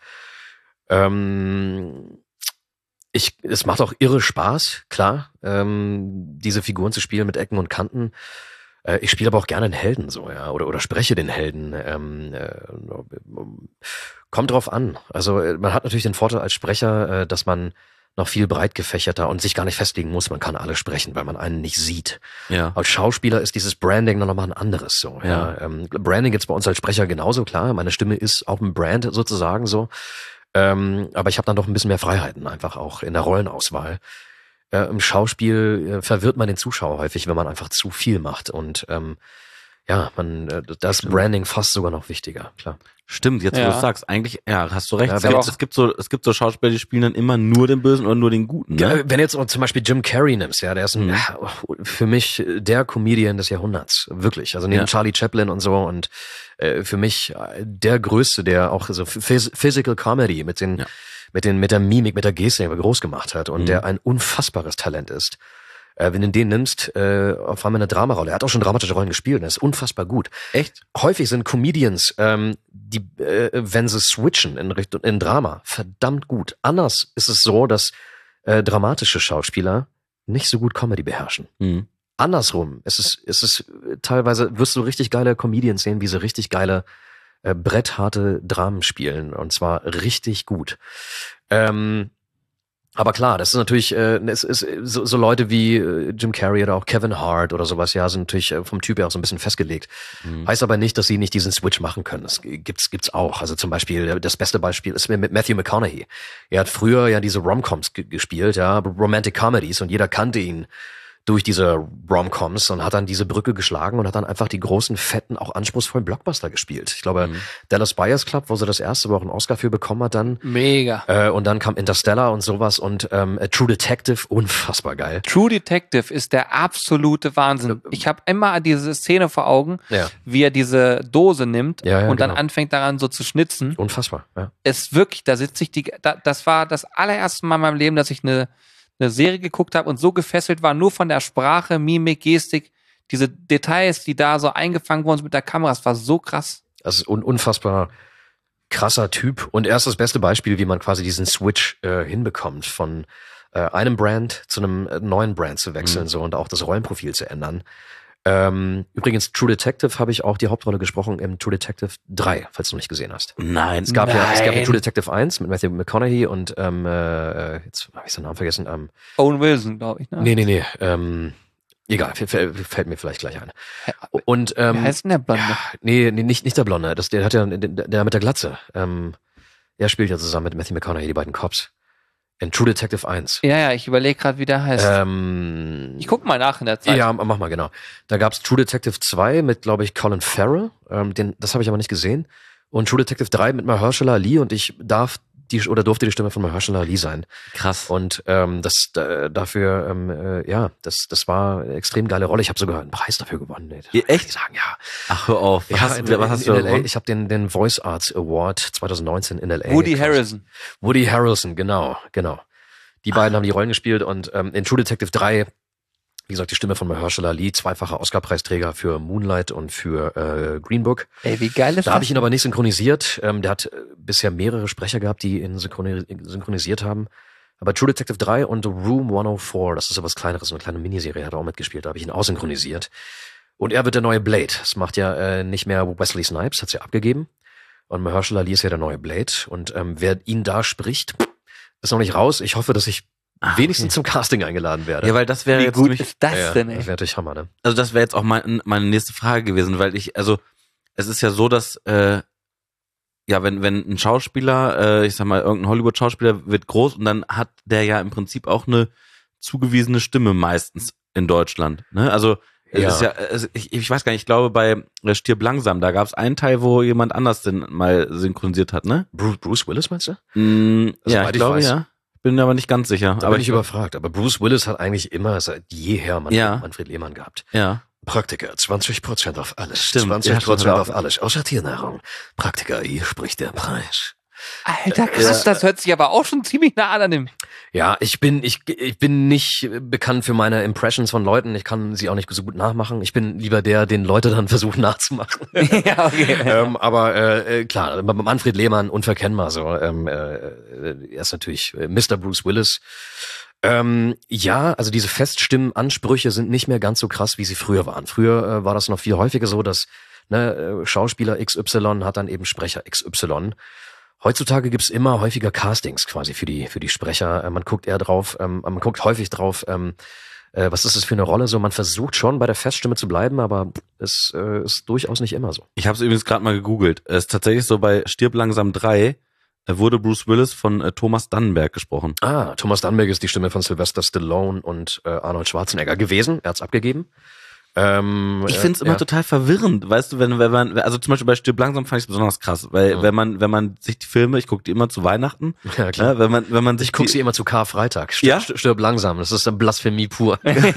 Es macht auch irre Spaß, klar, diese Figuren zu spielen mit Ecken und Kanten. Ich spiele aber auch gerne einen Helden so, ja, oder spreche den Helden. Kommt drauf an. Also man hat natürlich den Vorteil als Sprecher, dass man noch viel breit gefächerter und sich gar nicht festlegen muss. Man kann alle sprechen, weil man einen nicht sieht. Ja. Als Schauspieler ist dieses Branding noch mal ein anderes so. Ja. Branding gibt's bei uns als Sprecher genauso, klar. Meine Stimme ist auch ein Brand sozusagen so. Aber ich habe dann doch ein bisschen mehr Freiheiten einfach auch in der Rollenauswahl. Im Schauspiel verwirrt man den Zuschauer häufig, wenn man einfach zu viel macht. Und das Branding fast sogar noch wichtiger, klar. Stimmt, jetzt wo du sagst, eigentlich, ja, hast du recht. Ja, Es gibt so Schauspieler, die spielen dann immer nur den Bösen oder nur den Guten. Ne? Wenn jetzt zum Beispiel Jim Carrey nimmst, ja, der ist für mich der Comedian des Jahrhunderts, wirklich. Also neben Charlie Chaplin und so und für mich der Größte, der auch so Physical Comedy mit der Mimik, mit der Geste groß gemacht hat und der ein unfassbares Talent ist. Wenn du den nimmst, auf einmal eine Dramarolle. Er hat auch schon dramatische Rollen gespielt und er ist unfassbar gut. Echt? Häufig sind Comedians, die, wenn sie switchen in Drama, verdammt gut. Anders ist es so, dass dramatische Schauspieler nicht so gut Comedy beherrschen. Mhm. Andersrum ist es teilweise, wirst du richtig geile Comedians sehen, wie sie richtig geile brettharte Dramen spielen und zwar richtig gut. Aber klar, das ist natürlich, es ist so Leute wie Jim Carrey oder auch Kevin Hart oder sowas, ja, sind natürlich vom Typ her auch so ein bisschen festgelegt. Heißt aber nicht, dass sie nicht diesen Switch machen können. Das gibt's auch. Also zum Beispiel, das beste Beispiel ist mit Matthew McConaughey. Er hat früher ja diese Rom-Coms gespielt, ja, Romantic Comedies und jeder kannte ihn durch diese Rom-Coms und hat dann diese Brücke geschlagen und hat dann einfach die großen, fetten, auch anspruchsvollen Blockbuster gespielt. Ich glaube, Dallas Buyers Club, wo sie das erste Mal auch einen Oscar für bekommen hat dann. Mega. Und dann kam Interstellar und sowas und True Detective, unfassbar geil. True Detective ist der absolute Wahnsinn. Ich habe immer diese Szene vor Augen, wie er diese Dose nimmt und dann anfängt daran so zu schnitzen. Unfassbar, ja. Es wirklich, da sitze ich das war das allererste Mal in meinem Leben, dass ich eine Serie geguckt habe und so gefesselt war, nur von der Sprache, Mimik, Gestik, diese Details, die da so eingefangen wurden mit der Kamera, das war so krass. Das ist unfassbar krasser Typ und er ist das beste Beispiel, wie man quasi diesen Switch hinbekommt, von einem Brand zu einem neuen Brand zu wechseln so und auch das Rollenprofil zu ändern. Übrigens, True Detective habe ich auch die Hauptrolle gesprochen im True Detective 3, falls du noch nicht gesehen hast. Nein. Es gab ja True Detective 1 mit Matthew McConaughey und jetzt habe ich seinen Namen vergessen. Owen Wilson, glaube ich, ne? Nee. Egal, fällt mir vielleicht gleich ein. Und wie heißt denn der Blonde? Ja, nee, nicht der Blonde. Der hat ja der mit der Glatze. Er spielt ja zusammen mit Matthew McConaughey, die beiden Cops. In True Detective 1. Ja, ich überlege gerade, wie der heißt. Ich guck mal nach in der Zeit. Ja, mach mal, genau. Da gab's True Detective 2 mit, glaube ich, Colin Farrell. Das habe ich aber nicht gesehen. Und True Detective 3 mit Mahershala Ali und ich durfte die Stimme von Mahershala Ali sein. Krass. Und das war eine extrem geile Rolle. Ich habe sogar einen Preis dafür gewonnen. Echt? Sagen, ja. Ach, hör auf. Was hast du in LA? Ich habe den Voice Arts Award 2019 in LA. Woody Harrelson, genau. Die beiden haben die Rollen gespielt und in True Detective 3, wie gesagt, die Stimme von Mahershala Ali, zweifacher Oscar-Preisträger für Moonlight und für Green Book. Ey, wie geil ist das? Da habe ich ihn aber nicht synchronisiert. Der hat bisher mehrere Sprecher gehabt, die ihn synchronisiert haben. Aber True Detective 3 und Room 104, das ist so was Kleineres, eine kleine Miniserie, hat er auch mitgespielt, da habe ich ihn aussynchronisiert. Und er wird der neue Blade. Das macht ja nicht mehr Wesley Snipes, hat's ja abgegeben. Und Mahershala Ali ist ja der neue Blade. Und wer ihn da spricht, ist noch nicht raus. Ich hoffe, dass ich wenigstens zum Casting eingeladen werde. Ja, weil das wäre jetzt gut ist das denn, ey? Das wäre natürlich Hammer, ne? Also das wäre jetzt auch meine nächste Frage gewesen, weil es ist ja so, dass wenn ein Schauspieler, ich sag mal, irgendein Hollywood-Schauspieler wird groß und dann hat der ja im Prinzip auch eine zugewiesene Stimme meistens in Deutschland. Ne? Also es ist ich weiß gar nicht, ich glaube bei Stirb langsam, da gab es einen Teil, wo jemand anders den mal synchronisiert hat, ne? Bruce Willis, meinst du? Ja, ich glaube, ja. Bin aber nicht ganz sicher. Da bin ich überfragt. Aber Bruce Willis hat eigentlich immer seit jeher Manfred Lehmann gehabt. Ja. Praktiker, 20% auf alles. Stimmt, 20% auf alles, außer Tiernahrung. Praktiker, hier spricht der Preis. Alter, krass, das hört sich aber auch schon ziemlich nah an dem. Ja, ich bin nicht bekannt für meine Impressions von Leuten. Ich kann sie auch nicht so gut nachmachen. Ich bin lieber der, den Leute dann versuchen nachzumachen. Ja, okay. Aber klar, Manfred Lehmann unverkennbar so. Er ist natürlich Mr. Bruce Willis. Ja, also diese Feststimmenansprüche sind nicht mehr ganz so krass, wie sie früher waren. Früher war das noch viel häufiger so, dass Schauspieler XY hat dann eben Sprecher XY. Heutzutage gibt's immer häufiger Castings quasi für die Sprecher. Man guckt eher drauf, man guckt häufig drauf, was ist das für eine Rolle? So, man versucht schon bei der Feststimme zu bleiben, aber es ist durchaus nicht immer so. Ich habe es übrigens gerade mal gegoogelt. Es ist tatsächlich so, bei Stirb langsam 3 wurde Bruce Willis von Thomas Dannenberg gesprochen. Ah, Thomas Dannenberg ist die Stimme von Sylvester Stallone und Arnold Schwarzenegger gewesen. Er hat's abgegeben. Ich finde es immer total verwirrend, weißt du, wenn man, also zum Beispiel bei Stirb langsam fand ich es besonders krass, weil wenn man sich die Filme, ich gucke die immer zu Weihnachten, ja, klar. wenn man sich ich gucke sie immer zu Karfreitag. Ja? Stirb langsam, das ist eine Blasphemie pur.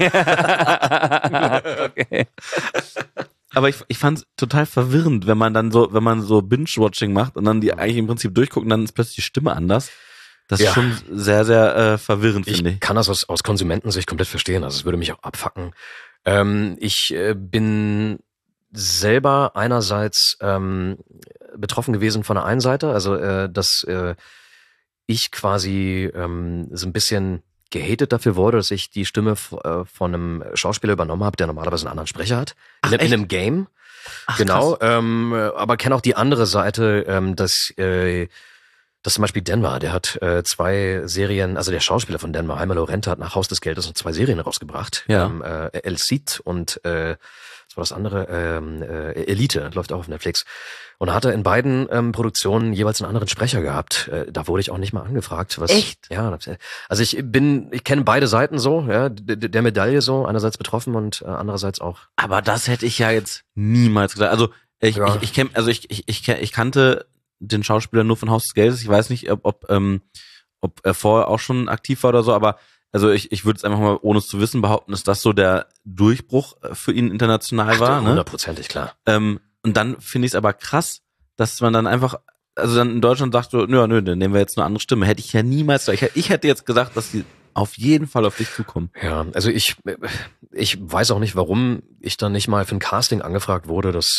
Okay. Aber ich fand es total verwirrend, wenn man so Binge-Watching macht und dann die eigentlich im Prinzip durchgucken, dann ist plötzlich die Stimme anders. Das ist schon sehr, sehr verwirrend, finde ich. Ich kann das aus Konsumentensicht komplett verstehen, also es würde mich auch abfacken. Ich bin selber einerseits betroffen gewesen von der einen Seite, also dass ich quasi so ein bisschen gehatet dafür wurde, dass ich die Stimme von einem Schauspieler übernommen habe, der normalerweise einen anderen Sprecher hat. In einem Game. Ach, genau. Aber kenne auch die andere Seite, dass zum Beispiel Denver, der hat 2 Serien, also der Schauspieler von Denver, Jaime Lorente, hat nach Haus des Geldes noch 2 Serien rausgebracht. Ja. El Cid und was war das andere? Elite, läuft auch auf Netflix. Und hat er in beiden Produktionen jeweils einen anderen Sprecher gehabt. Da wurde ich auch nicht mal angefragt. Echt? Ja, also ich kenne beide Seiten so, ja, der Medaille so, einerseits betroffen und andererseits auch. Aber das hätte ich ja jetzt niemals gedacht. Also ich kannte den Schauspieler nur von Haus des Geldes. Ich weiß nicht, ob er vorher auch schon aktiv war oder so, aber also ich würde es einfach mal, ohne es zu wissen, behaupten, dass das so der Durchbruch für ihn international war. 100%, klar. Und dann finde ich es aber krass, dass man dann einfach, also dann in Deutschland sagt so, nö, dann nehmen wir jetzt eine andere Stimme. Hätte ich ja niemals, ich hätte jetzt gesagt, dass die auf jeden Fall auf dich zukommen. Ja, also ich weiß auch nicht, warum ich dann nicht mal für ein Casting angefragt wurde. Das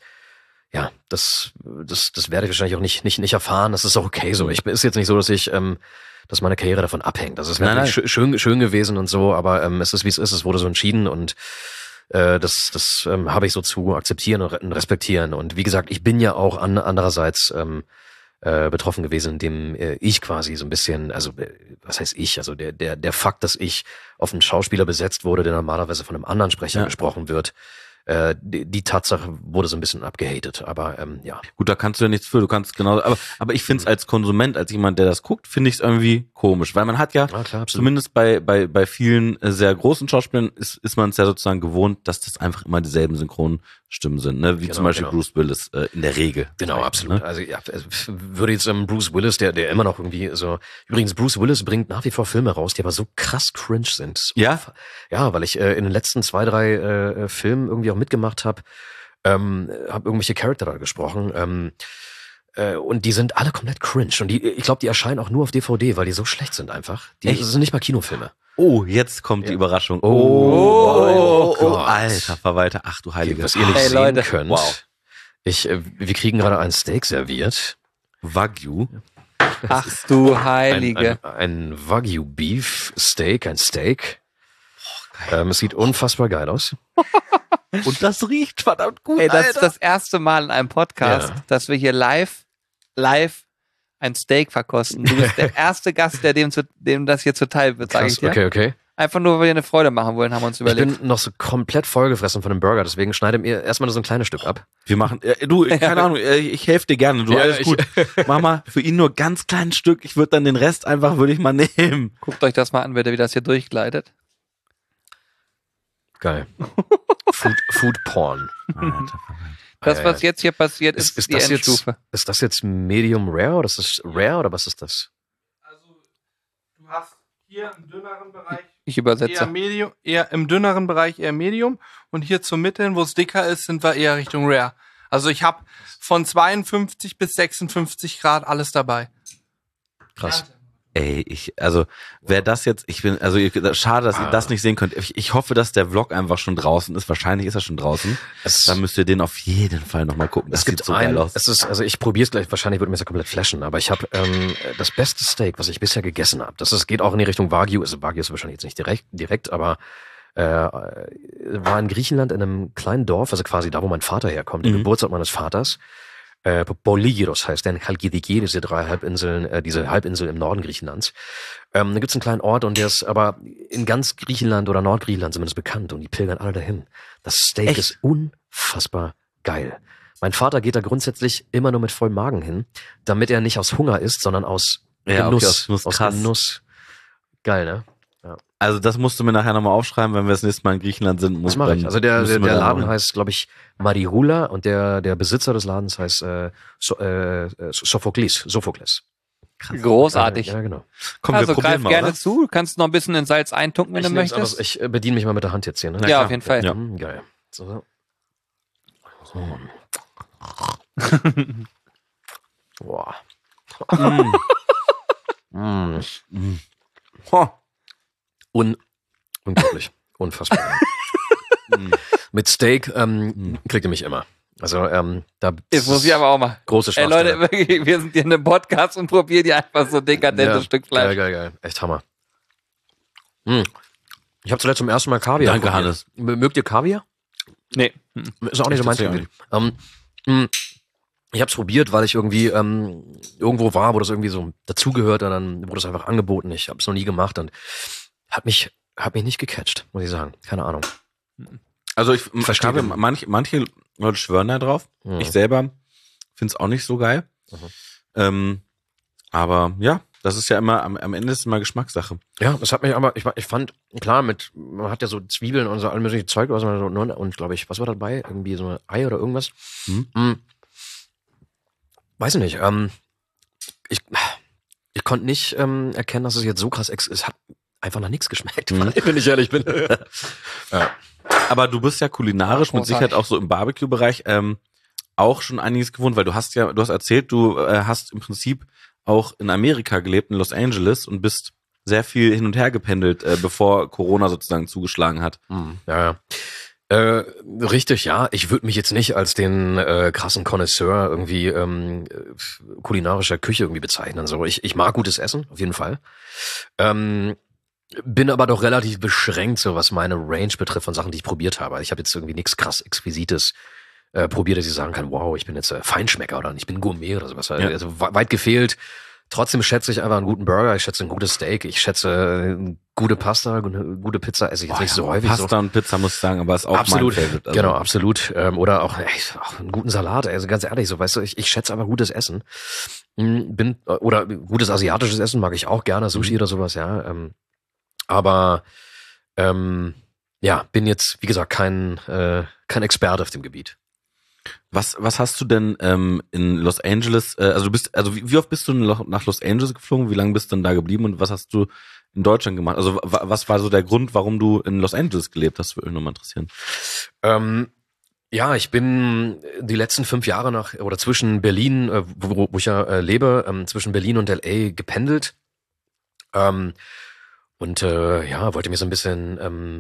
werde ich wahrscheinlich auch nicht erfahren. Das ist auch okay so. Ist jetzt nicht so, dass meine Karriere davon abhängt. Das ist natürlich schön gewesen und so, aber es ist wie es ist. Es wurde so entschieden und das habe ich so zu akzeptieren und respektieren. Und wie gesagt, ich bin ja auch andererseits betroffen gewesen, indem ich quasi so ein bisschen, also was heißt ich, also der Fakt, dass ich auf einen Schauspieler besetzt wurde, der normalerweise von einem anderen Sprecher gesprochen wird, die Tatsache wurde so ein bisschen abgehatet, aber ja. Gut, da kannst du ja nichts für, du kannst genau, aber ich finde es als Konsument, als jemand, der das guckt, finde ich es irgendwie komisch, weil man hat ja, klar, zumindest bei vielen sehr großen Schauspielern ist man es ja sozusagen gewohnt, dass das einfach immer dieselben Synchronstimmen sind, ne? Wie zum Beispiel Bruce Willis in der Regel. Genau, absolut. Ne? Also ja, würde jetzt Bruce Willis, der immer noch irgendwie so, übrigens Bruce Willis bringt nach wie vor Filme raus, die aber so krass cringe sind. Ja? Ja, weil ich in den letzten 2, 3 Filmen irgendwie auch mitgemacht habe, habe irgendwelche Charakter da gesprochen und die sind alle komplett cringe und ich glaube, die erscheinen auch nur auf DVD, weil die so schlecht sind einfach. Das sind nicht mal Kinofilme. Oh, jetzt kommt die Überraschung. Oh Gott. Alter Verwalter, ach du Heilige. Was ihr nicht sehen Leute. könnt. Wow. Wir kriegen gerade ein Steak serviert. Wagyu. Ach du Heilige. Ein Wagyu Beef Steak, ein Steak. Es sieht unfassbar geil aus. Und das riecht verdammt gut, Ey, das ist Alter. das erste Mal in einem Podcast, dass wir hier live ein Steak verkosten. Du bist der erste Gast, dem das hier zuteil wird, sage ich dir. Okay. Einfach nur, weil wir eine Freude machen wollen, haben wir uns überlegt. Ich bin noch so komplett vollgefressen von dem Burger, deswegen schneide mir erstmal nur so ein kleines Stück ab. Wir machen, keine Ahnung, ich helfe dir gerne, alles gut. Mach mal für ihn nur ganz kleines Stück, ich würde dann den Rest würde ich mal nehmen. Guckt euch das mal an, wie das hier durchgleitet. Geil. Food Porn. Alter. Das, was jetzt hier passiert, ist die Endstufe. Ist das jetzt Medium Rare oder ist das Rare oder was ist das? Also, du hast hier im dünneren Bereich Ich übersetze. eher im dünneren Bereich eher Medium und hier zur Mitte, wo es dicker ist, sind wir eher Richtung Rare. Also ich habe von 52 bis 56 Grad alles dabei. Krass. Ey, wer das jetzt, schade, dass ihr das nicht sehen könnt. Ich hoffe, dass der Vlog einfach schon draußen ist. Wahrscheinlich ist er schon draußen. Dann müsst ihr den auf jeden Fall nochmal gucken. Das sieht so geil aus. Also ich probiere es gleich, wahrscheinlich würde mir das ja komplett flashen, aber ich habe das beste Steak, was ich bisher gegessen habe. Geht auch in die Richtung Wagyu. Also Wagyu ist wahrscheinlich jetzt nicht direkt, aber war in Griechenland in einem kleinen Dorf, also quasi da, wo mein Vater herkommt, der Geburtsort meines Vaters. Poligiros heißt der, in Chalkidiki, diese Halbinsel im Norden Griechenlands. Da gibt's einen kleinen Ort und der ist aber in ganz Griechenland oder Nordgriechenland zumindest bekannt und die pilgern alle dahin. Das Steak ist unfassbar geil. Mein Vater geht da grundsätzlich immer nur mit vollem Magen hin, damit er nicht aus Hunger isst, sondern aus Genuss. Okay, aus Genuss. Geil, ne? Ja. Also das musst du mir nachher nochmal aufschreiben, wenn wir das nächste Mal in Griechenland sind. Das mache ich. Also der Laden heißt, glaube ich, Marihoula und der Besitzer des Ladens heißt Sophokles. Krass. Großartig. Ja, genau. Komm, Also wir probieren greif mal, gerne oder? zu. Kannst noch ein bisschen in Salz eintunken, wenn du möchtest. Ich bediene mich mal mit der Hand jetzt hier. Ne? Ja, klar. auf jeden Fall. Ja. Geil. So. Boah. Unglaublich. Unfassbar. Mit Steak kriegt ihr mich immer. Also da Jetzt muss ich aber auch mal. große Ey Schwachstelle. Leute, wirklich, wir sind hier in einem Podcast und probieren hier einfach so ein dekadentes Stück Fleisch. Geil. Echt Hammer. Ich habe zuletzt zum ersten Mal Kaviar. Danke, probiert. Hannes. Mögt ihr Kaviar? Nee. Ist auch nicht so meins. Ich habe es probiert, weil ich irgendwie irgendwo war, wo das irgendwie so dazugehört und dann wurde es einfach angeboten. Ich habe es noch nie gemacht und hat mich nicht gecatcht, muss ich sagen. Keine Ahnung. Also ich Verstehe. glaube, manche Leute schwören da drauf. Ich selber finde es auch nicht so geil. Aber ja, das ist ja immer, am Ende ist es immer Geschmackssache. Ja, das hat mich aber, ich fand, klar, man hat ja so Zwiebeln und so all mögliche Zeug, was man so, und glaube ich, was war dabei? Irgendwie so ein Ei oder irgendwas? Weiß ich nicht. Ich konnte nicht erkennen, dass es jetzt so krass es hat einfach nach nichts geschmeckt, wenn ich ehrlich bin. Ja. Aber du bist ja kulinarisch Ja, mit Sicherheit auch so im Barbecue-Bereich auch schon einiges gewohnt, weil du hast erzählt, du hast im Prinzip auch in Amerika gelebt, in Los Angeles und bist sehr viel hin und her gependelt, bevor Corona sozusagen zugeschlagen hat. Ja. Richtig, ja. Ich würde mich jetzt nicht als den krassen Connoisseur irgendwie kulinarischer Küche irgendwie bezeichnen. So, ich mag gutes Essen, auf jeden Fall. Bin aber doch relativ beschränkt, so was meine Range betrifft von Sachen, die ich probiert habe. Ich habe jetzt irgendwie nichts krass Exquisites probiert, dass ich sagen kann, wow, ich bin jetzt Feinschmecker oder ich bin Gourmet oder sowas. Ja. Also weit gefehlt. Trotzdem schätze ich einfach einen guten Burger, ich schätze ein gutes Steak, ich schätze gute Pasta, eine gute Pizza esse ich jetzt nicht so häufig. Pasta und Pizza muss ich sagen, aber ist auch absolut, mein Favorite. Also. Genau, absolut. Oder auch einen guten Salat, also ganz ehrlich, so weißt du, ich schätze aber gutes Essen. Oder gutes asiatisches Essen mag ich auch gerne, Sushi oder sowas, ja. Aber bin jetzt, wie gesagt, kein Experte auf dem Gebiet. Was hast du denn in Los Angeles, wie oft bist du nach Los Angeles geflogen, wie lange bist du denn da geblieben und was hast du in Deutschland gemacht? Also was war so der Grund, warum du in Los Angeles gelebt hast, würde mich nochmal interessieren. Ich bin die letzten 5 Jahre zwischen Berlin, wo ich ja lebe, zwischen Berlin und LA gependelt. Wollte mir so ein bisschen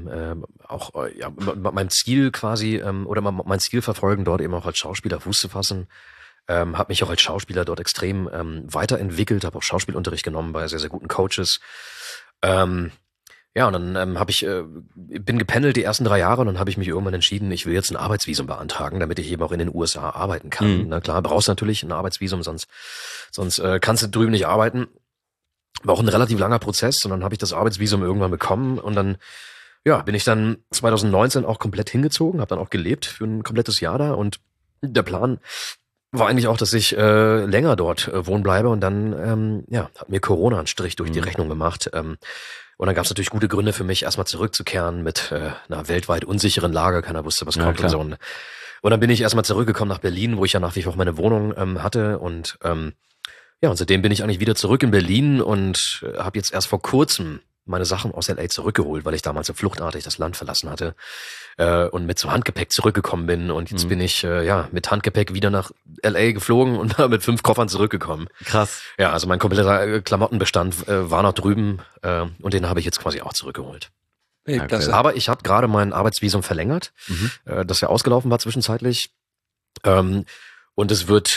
mein Ziel quasi mein Ziel verfolgen, dort eben auch als Schauspieler Fuß zu fassen. Habe mich auch als Schauspieler dort extrem weiterentwickelt, habe auch Schauspielunterricht genommen bei sehr, sehr guten Coaches. Und dann bin gependelt die ersten 3 Jahre und dann habe ich mich irgendwann entschieden, ich will jetzt ein Arbeitsvisum beantragen, damit ich eben auch in den USA arbeiten kann. Na klar, brauchst du natürlich ein Arbeitsvisum, sonst kannst du drüben nicht arbeiten. War auch ein relativ langer Prozess und dann habe ich das Arbeitsvisum irgendwann bekommen und dann bin ich dann 2019 auch komplett hingezogen, habe dann auch gelebt für ein komplettes Jahr da und der Plan war eigentlich auch, dass ich länger dort wohnen bleibe und dann hat mir Corona einen Strich durch die Rechnung gemacht und dann gab es natürlich gute Gründe für mich, erstmal zurückzukehren mit einer weltweit unsicheren Lage, keiner wusste, was kommt und so. Und dann bin ich erstmal zurückgekommen nach Berlin, wo ich ja nach wie vor meine Wohnung hatte und seitdem bin ich eigentlich wieder zurück in Berlin und habe jetzt erst vor kurzem meine Sachen aus LA zurückgeholt, weil ich damals so fluchtartig das Land verlassen hatte und mit so Handgepäck zurückgekommen bin. Und jetzt bin ich mit Handgepäck wieder nach LA geflogen und mit 5 Koffern zurückgekommen. Krass. Ja, also mein kompletter Klamottenbestand war noch drüben und den habe ich jetzt quasi auch zurückgeholt. Weltklasse. Aber ich habe gerade mein Arbeitsvisum verlängert, das ja ausgelaufen war zwischenzeitlich. Und es wird,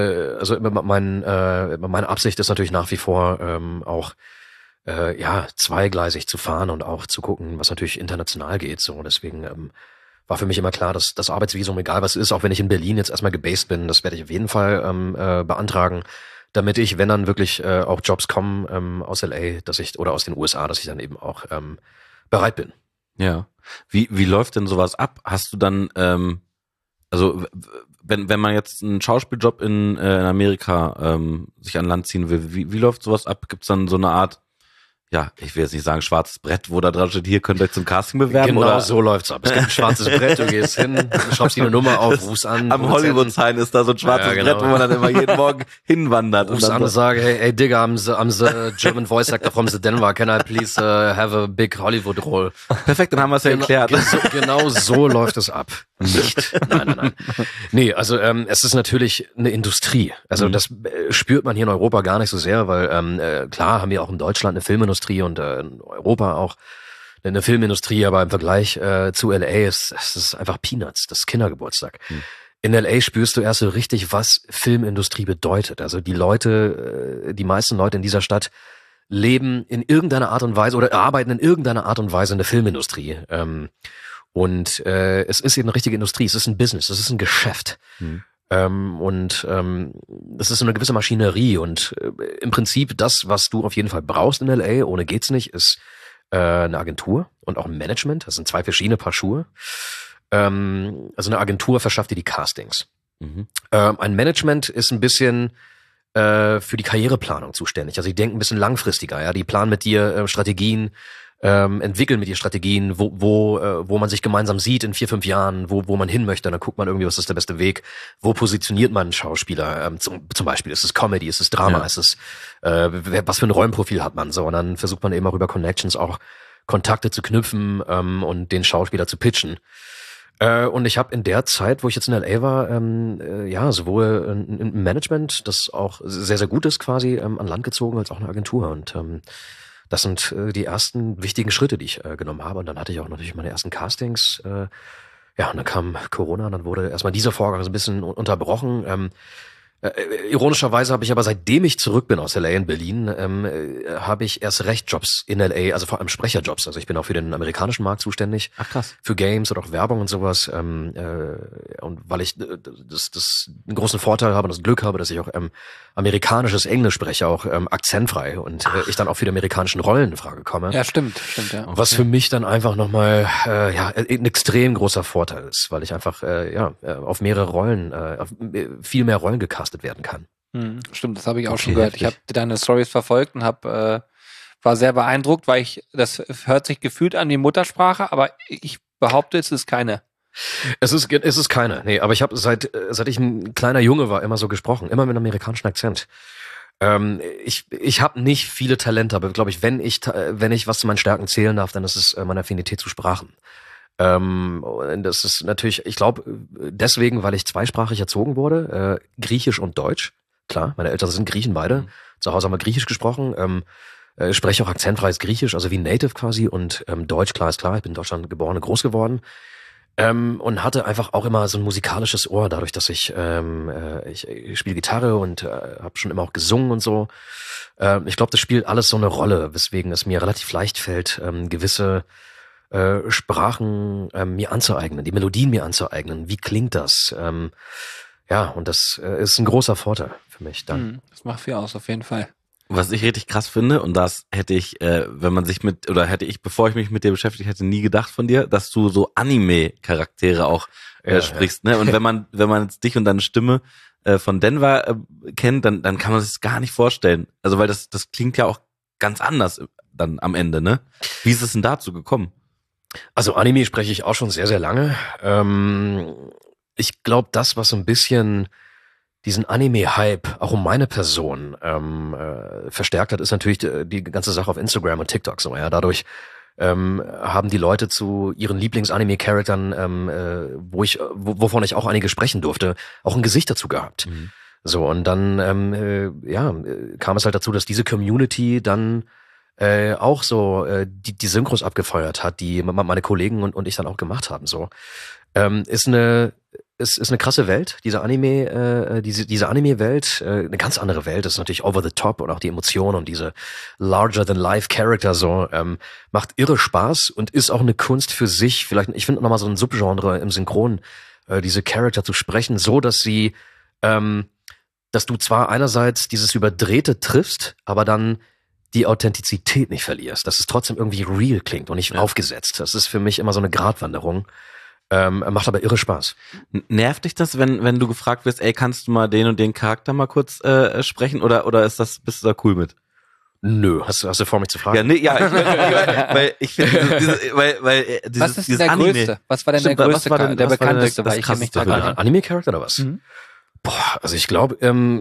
meine Absicht ist natürlich nach wie vor auch zweigleisig zu fahren und auch zu gucken, was natürlich international geht. So, deswegen war für mich immer klar, dass das Arbeitsvisum, egal was ist, auch wenn ich in Berlin jetzt erstmal gebased bin, das werde ich auf jeden Fall beantragen, damit ich, wenn dann wirklich auch Jobs kommen aus LA, oder aus den USA, dass ich dann eben auch bereit bin. Ja. Wie läuft denn sowas ab? Hast du dann, wenn man jetzt einen Schauspieljob in Amerika sich an Land ziehen will, wie läuft sowas ab? Gibt's dann so eine Art, ja, ich will jetzt nicht sagen schwarzes Brett, wo da dran steht, hier könnt ihr euch zum Casting bewerben? Genau oder? so läuft's ab. Es gibt ein schwarzes Brett, du gehst hin, schraubst dir eine Nummer auf, rufst an. Am Hollywood-Sign ist da so ein schwarzes Brett, wo man dann immer jeden Morgen hinwandert. Rufst und dann an und sagst, hey Digga, I'm the German voice actor from the Denver, can I please have a big Hollywood role? Perfekt, dann haben wir es ja erklärt. Genau so läuft es ab. Nicht. Nein. Nee, also es ist natürlich eine Industrie. Also das spürt man hier in Europa gar nicht so sehr, weil klar haben wir auch in Deutschland eine Filmindustrie und in Europa auch eine Filmindustrie, aber im Vergleich zu LA ist es einfach Peanuts, das ist Kindergeburtstag. In LA spürst du erst so richtig, was Filmindustrie bedeutet. Also die meisten Leute in dieser Stadt leben in irgendeiner Art und Weise oder arbeiten in irgendeiner Art und Weise in der Filmindustrie. Und es ist eben eine richtige Industrie, es ist ein Business, es ist ein Geschäft. Es ist eine gewisse Maschinerie und im Prinzip das, was du auf jeden Fall brauchst in LA, ohne geht's nicht, ist eine Agentur und auch ein Management. Das sind 2 verschiedene Paar Schuhe. Also eine Agentur verschafft dir die Castings. Ein Management ist ein bisschen für die Karriereplanung zuständig. Also die denken ein bisschen langfristiger, ja, die planen mit dir Strategien, entwickeln mit dir Strategien, wo man sich gemeinsam sieht in 4, 5 Jahren, wo man hin möchte. Und dann guckt man irgendwie, was ist der beste Weg, wo positioniert man einen Schauspieler, zum Beispiel, ist es Comedy, ist es Drama, ist es was für ein Rollenprofil hat man so. Und dann versucht man eben auch über Connections auch Kontakte zu knüpfen und den Schauspieler zu pitchen. Und ich habe in der Zeit, wo ich jetzt in LA war, sowohl ein Management, das auch sehr, sehr gut ist quasi, an Land gezogen, als auch eine Agentur. Und das sind die ersten wichtigen Schritte, die ich genommen habe. Und dann hatte ich auch natürlich meine ersten Castings. Und dann kam Corona, dann wurde erstmal dieser Vorgang so ein bisschen unterbrochen. Ironischerweise habe ich aber, seitdem ich zurück bin aus LA in Berlin, habe ich erst recht Jobs in LA, also vor allem Sprecherjobs. Also ich bin auch für den amerikanischen Markt zuständig. Ach krass. Für Games oder auch Werbung und sowas. Und weil ich das einen großen Vorteil habe und das Glück habe, dass ich auch amerikanisches Englisch spreche, auch akzentfrei und ich dann auch für die amerikanischen Rollen in Frage komme. Ja, stimmt, ja. Okay. Was für mich dann einfach nochmal ein extrem großer Vorteil ist, weil ich einfach auf mehrere Rollen, auf viel mehr Rollen gecastet werden kann. Stimmt, das habe ich auch schon gehört. Ich habe deine Stories verfolgt und war sehr beeindruckt, weil das hört sich gefühlt an wie Muttersprache, aber ich behaupte, es ist keine. Es ist keine. Nee, aber ich habe seit ich ein kleiner Junge war immer so gesprochen, immer mit einem amerikanischen Akzent. Ich habe nicht viele Talente, aber glaube ich, wenn ich was zu meinen Stärken zählen darf, dann ist es meine Affinität zu Sprachen. Das ist natürlich, ich glaube, deswegen, weil ich zweisprachig erzogen wurde, Griechisch und Deutsch. Klar, meine Eltern sind Griechen beide. Zu Hause haben wir Griechisch gesprochen. Spreche auch akzentfreies Griechisch, also wie Native quasi. Und Deutsch, klar ist klar, ich bin in Deutschland geboren und groß geworden. Und hatte einfach auch immer so ein musikalisches Ohr, dadurch, dass ich spiele Gitarre und habe schon immer auch gesungen und so. Ich glaube, das spielt alles so eine Rolle, weswegen es mir relativ leicht fällt, gewisse Sprachen mir anzueignen, die Melodien mir anzueignen. Wie klingt das? Und das ist ein großer Vorteil für mich dann. Das macht viel aus, auf jeden Fall. Was ich richtig krass finde, und das hätte ich, bevor ich mich mit dir beschäftigt hätte, nie gedacht von dir, dass du so Anime-Charaktere auch sprichst, ne? Und wenn man jetzt dich und deine Stimme von Denver kennt, dann kann man sich das gar nicht vorstellen. Also weil das klingt ja auch ganz anders dann am Ende, ne? Wie ist es denn dazu gekommen? Also Anime spreche ich auch schon sehr, sehr lange. Ich glaube, das, was so ein bisschen diesen Anime-Hype auch um meine Person verstärkt hat, ist natürlich die ganze Sache auf Instagram und TikTok so. Ja, dadurch haben die Leute zu ihren Lieblings-Anime-Charaktern, wovon ich auch einige sprechen durfte, auch ein Gesicht dazu gehabt. Mhm. So, und dann kam es halt dazu, dass diese Community dann auch so die Synchros abgefeuert hat, die meine Kollegen und ich dann auch gemacht haben. So ist eine krasse Welt, diese diese Anime-Welt, eine ganz andere Welt. Das ist natürlich over the top und auch die Emotionen und diese larger than life Character so macht irre Spaß und ist auch eine Kunst für sich. Vielleicht, ich finde nochmal so ein Subgenre im Synchron, diese Charakter zu sprechen, so dass sie dass du zwar einerseits dieses Überdrehte triffst, aber dann die Authentizität nicht verlierst, dass es trotzdem irgendwie real klingt und nicht aufgesetzt. Das ist für mich immer so eine Gratwanderung. Macht aber irre Spaß. Nervt dich das, wenn du gefragt wirst, ey, kannst du mal den und den Charakter mal kurz sprechen oder bist du da cool mit? Nö, hast du vor, mich zu fragen? Ja, nee, ja, weil ich finde, Was ist dieses der Anime, größte? Was war denn der Stimmt, was größte, war denn- der was war denn bekannteste? das Weil ich kenne mich da krasseste? gar nicht. Anime-Charakter oder was? Mhm. Boah, also ich glaube,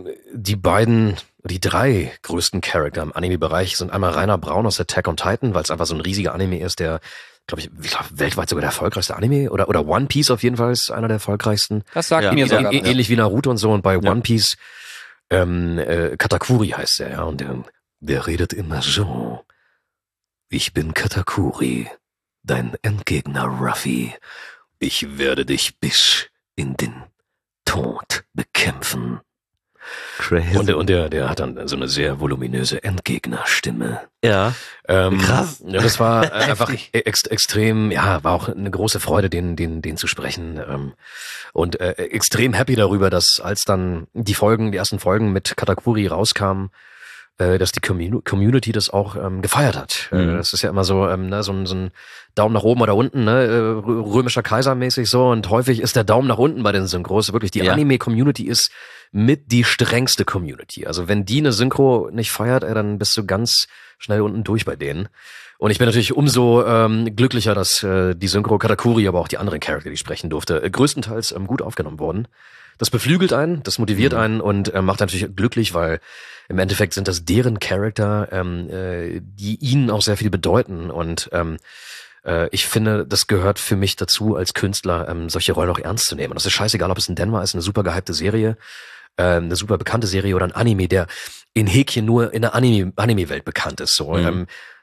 die drei größten Charakter im Anime-Bereich sind einmal Rainer Braun aus Attack on Titan, weil es einfach so ein riesiger Anime ist, der, glaube ich, weltweit sogar der erfolgreichste Anime oder One Piece auf jeden Fall ist einer der erfolgreichsten. Das sagt Ja, mir sogar. Ähnlich wie Naruto und so und bei Ja. One Piece Katakuri heißt er, ja, und der redet immer so. Ich bin Katakuri, dein Endgegner Ruffy. Ich werde dich bis in den Tod bekämpfen. Crazy. Und der hat dann so eine sehr voluminöse Endgegnerstimme. Ja. Krass. Ja, das war einfach extrem, ja, war auch eine große Freude, den zu sprechen. Und extrem happy darüber, dass als dann die ersten Folgen mit Katakuri rauskamen, dass die Community das auch gefeiert hat. Das ist ja immer so, so ein Daumen nach oben oder unten, ne? Römischer Kaiser mäßig so. Und häufig ist der Daumen nach unten bei den Synchros. Wirklich, die Anime-Community ist mit die strengste Community. Also wenn die eine Synchro nicht feiert, dann bist du ganz schnell unten durch bei denen. Und ich bin natürlich umso glücklicher, dass die Synchro Katakuri, aber auch die anderen Charakter, die ich sprechen durfte, größtenteils gut aufgenommen wurden. Das beflügelt einen, das motiviert einen und macht natürlich glücklich, weil im Endeffekt sind das deren Charakter, die ihnen auch sehr viel bedeuten. Und ich finde, das gehört für mich dazu, als Künstler solche Rollen auch ernst zu nehmen. Und das ist scheißegal, ob es ein Denver ist, eine super gehypte Serie, eine super bekannte Serie oder ein Anime, der in Häkchen nur in der Anime-Welt bekannt ist. So. Im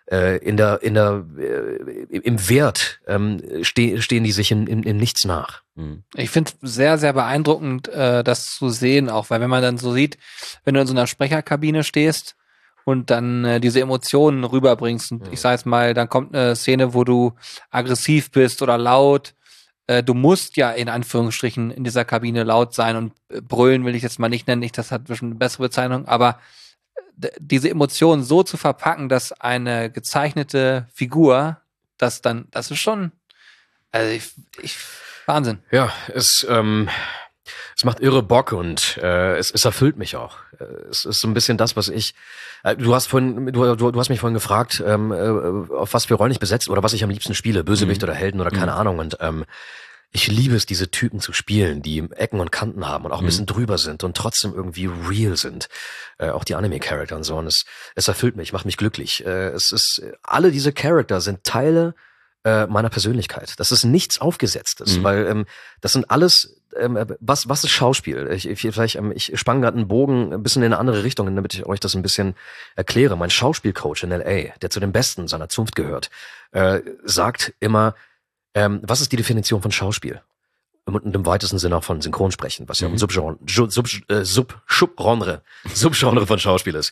Wert stehen die sich in nichts nach. Ich finde es sehr, sehr beeindruckend, das zu sehen, auch weil wenn man dann so sieht, wenn du in so einer Sprecherkabine stehst und dann diese Emotionen rüberbringst und ich sag jetzt mal, dann kommt eine Szene, wo du aggressiv bist oder laut, du musst ja in Anführungsstrichen in dieser Kabine laut sein und brüllen will ich jetzt mal nicht nennen, das hat bestimmt eine bessere Bezeichnung, aber diese Emotionen so zu verpacken, dass eine gezeichnete Figur das ist schon, also Wahnsinn. Ja, es macht irre Bock und es erfüllt mich auch. Es ist so ein bisschen das, was ich. Du hast mich vorhin gefragt, auf was für Rollen ich besetzt oder was ich am liebsten spiele, Bösewicht oder Helden oder keine Ahnung. Und ich liebe es, diese Typen zu spielen, die Ecken und Kanten haben und auch ein bisschen drüber sind und trotzdem irgendwie real sind. Auch die Anime-Charakter und so. Und es erfüllt mich, macht mich glücklich. Alle diese Charakter sind Teile meiner Persönlichkeit. Das ist nichts Aufgesetztes, weil das sind alles, was ist Schauspiel? Ich spann gerade einen Bogen ein bisschen in eine andere Richtung, damit ich euch das ein bisschen erkläre. Mein Schauspielcoach in LA, der zu den Besten seiner Zunft gehört, sagt immer, was ist die Definition von Schauspiel? Und im weitesten Sinne auch von Synchronsprechen, was ja ein Subgenre von Schauspiel ist.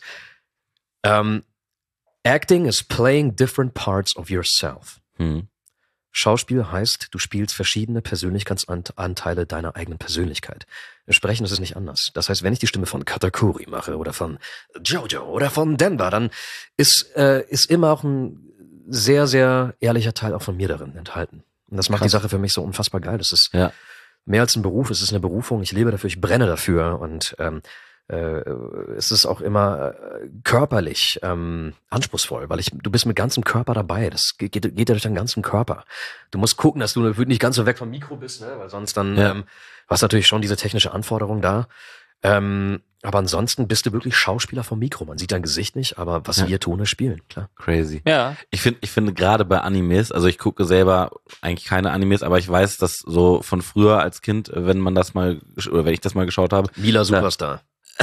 Acting is playing different parts of yourself. Schauspiel heißt, du spielst verschiedene Persönlichkeitsanteile deiner eigenen Persönlichkeit. Sprechen ist es nicht anders. Das heißt, wenn ich die Stimme von Katakuri mache oder von Jojo oder von Denver, dann ist immer auch ein sehr, sehr ehrlicher Teil auch von mir darin enthalten. Und das macht die Sache für mich so unfassbar geil. Das ist mehr als ein Beruf, es ist eine Berufung. Ich lebe dafür, ich brenne dafür und es ist auch immer körperlich anspruchsvoll, weil du bist mit ganzem Körper dabei. Das geht ja durch deinen ganzen Körper. Du musst gucken, dass du nicht ganz so weg vom Mikro bist, ne? Weil sonst dann hast du natürlich schon diese technische Anforderung da. Aber ansonsten bist du wirklich Schauspieler vom Mikro. Man sieht dein Gesicht nicht, aber was wir tun, ist spielen, klar. Crazy. Ja. Ich finde gerade bei Animes, also ich gucke selber eigentlich keine Animes, aber ich weiß, dass so von früher als Kind, wenn ich das mal geschaut habe. Mila Superstar.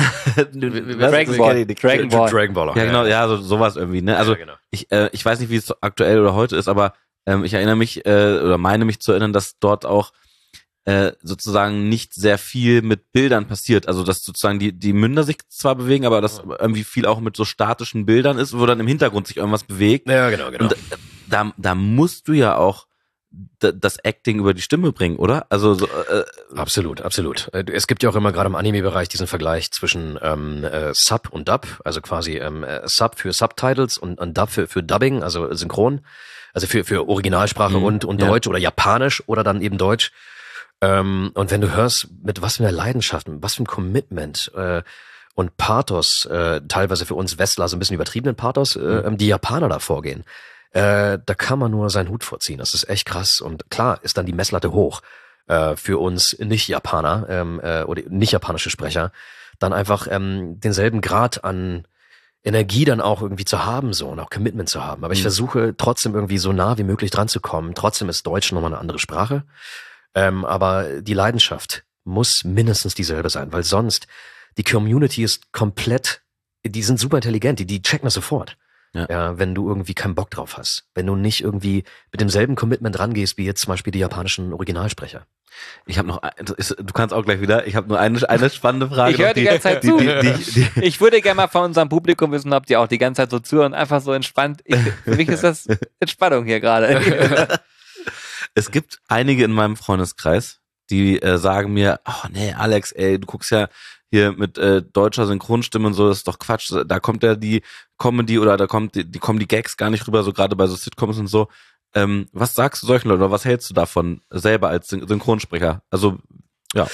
Dragon Ball. Dragon Ball. Ja, genau, ja, sowas irgendwie, ne? Also ja, genau. ich weiß nicht, wie es aktuell oder heute ist, aber ich erinnere mich oder meine mich zu erinnern, dass dort auch sozusagen nicht sehr viel mit Bildern passiert. Also dass sozusagen die Münder sich zwar bewegen, aber dass irgendwie viel auch mit so statischen Bildern ist, wo dann im Hintergrund sich irgendwas bewegt. Ja, genau. Und da musst du ja auch das Acting über die Stimme bringen, oder? Also Absolut. Es gibt ja auch immer gerade im Anime-Bereich diesen Vergleich zwischen Sub und Dub, also quasi Sub für Subtitles und Dub für Dubbing, also Synchron, also für Originalsprache und Deutsch oder Japanisch oder dann eben Deutsch. Und wenn du hörst, mit was für einer Leidenschaft, mit was für ein Commitment und Pathos, teilweise für uns Westler so ein bisschen übertriebenen Pathos, die Japaner da vorgehen, da kann man nur seinen Hut vorziehen. Das ist echt krass. Und klar ist dann die Messlatte hoch für uns Nicht-Japaner oder nicht-japanische Sprecher, dann einfach denselben Grad an Energie dann auch irgendwie zu haben so und auch Commitment zu haben. Aber ich versuche trotzdem irgendwie so nah wie möglich dran zu kommen. Trotzdem ist Deutsch nochmal eine andere Sprache. Aber die Leidenschaft muss mindestens dieselbe sein, weil sonst die Community ist komplett, die sind super intelligent, die checken das sofort. Ja, wenn du irgendwie keinen Bock drauf hast. Wenn du nicht irgendwie mit demselben Commitment rangehst, wie jetzt zum Beispiel die japanischen Originalsprecher. ich habe noch, du kannst auch gleich wieder, ich habe nur eine spannende Frage. Ich höre die ganze Zeit zu. Ich würde gerne mal von unserem Publikum wissen, ob die auch die ganze Zeit so zuhören und einfach so entspannt. Für mich ist das Entspannung hier gerade. Es gibt einige in meinem Freundeskreis, die sagen mir, oh nee, Alex, ey, du guckst ja hier mit deutscher Synchronstimme und so, das ist doch Quatsch. Da kommt ja die Comedy oder da kommen die Gags gar nicht rüber, so gerade bei so Sitcoms und so. Was sagst du solchen Leuten oder was hältst du davon selber als Synchronsprecher? Also, ja.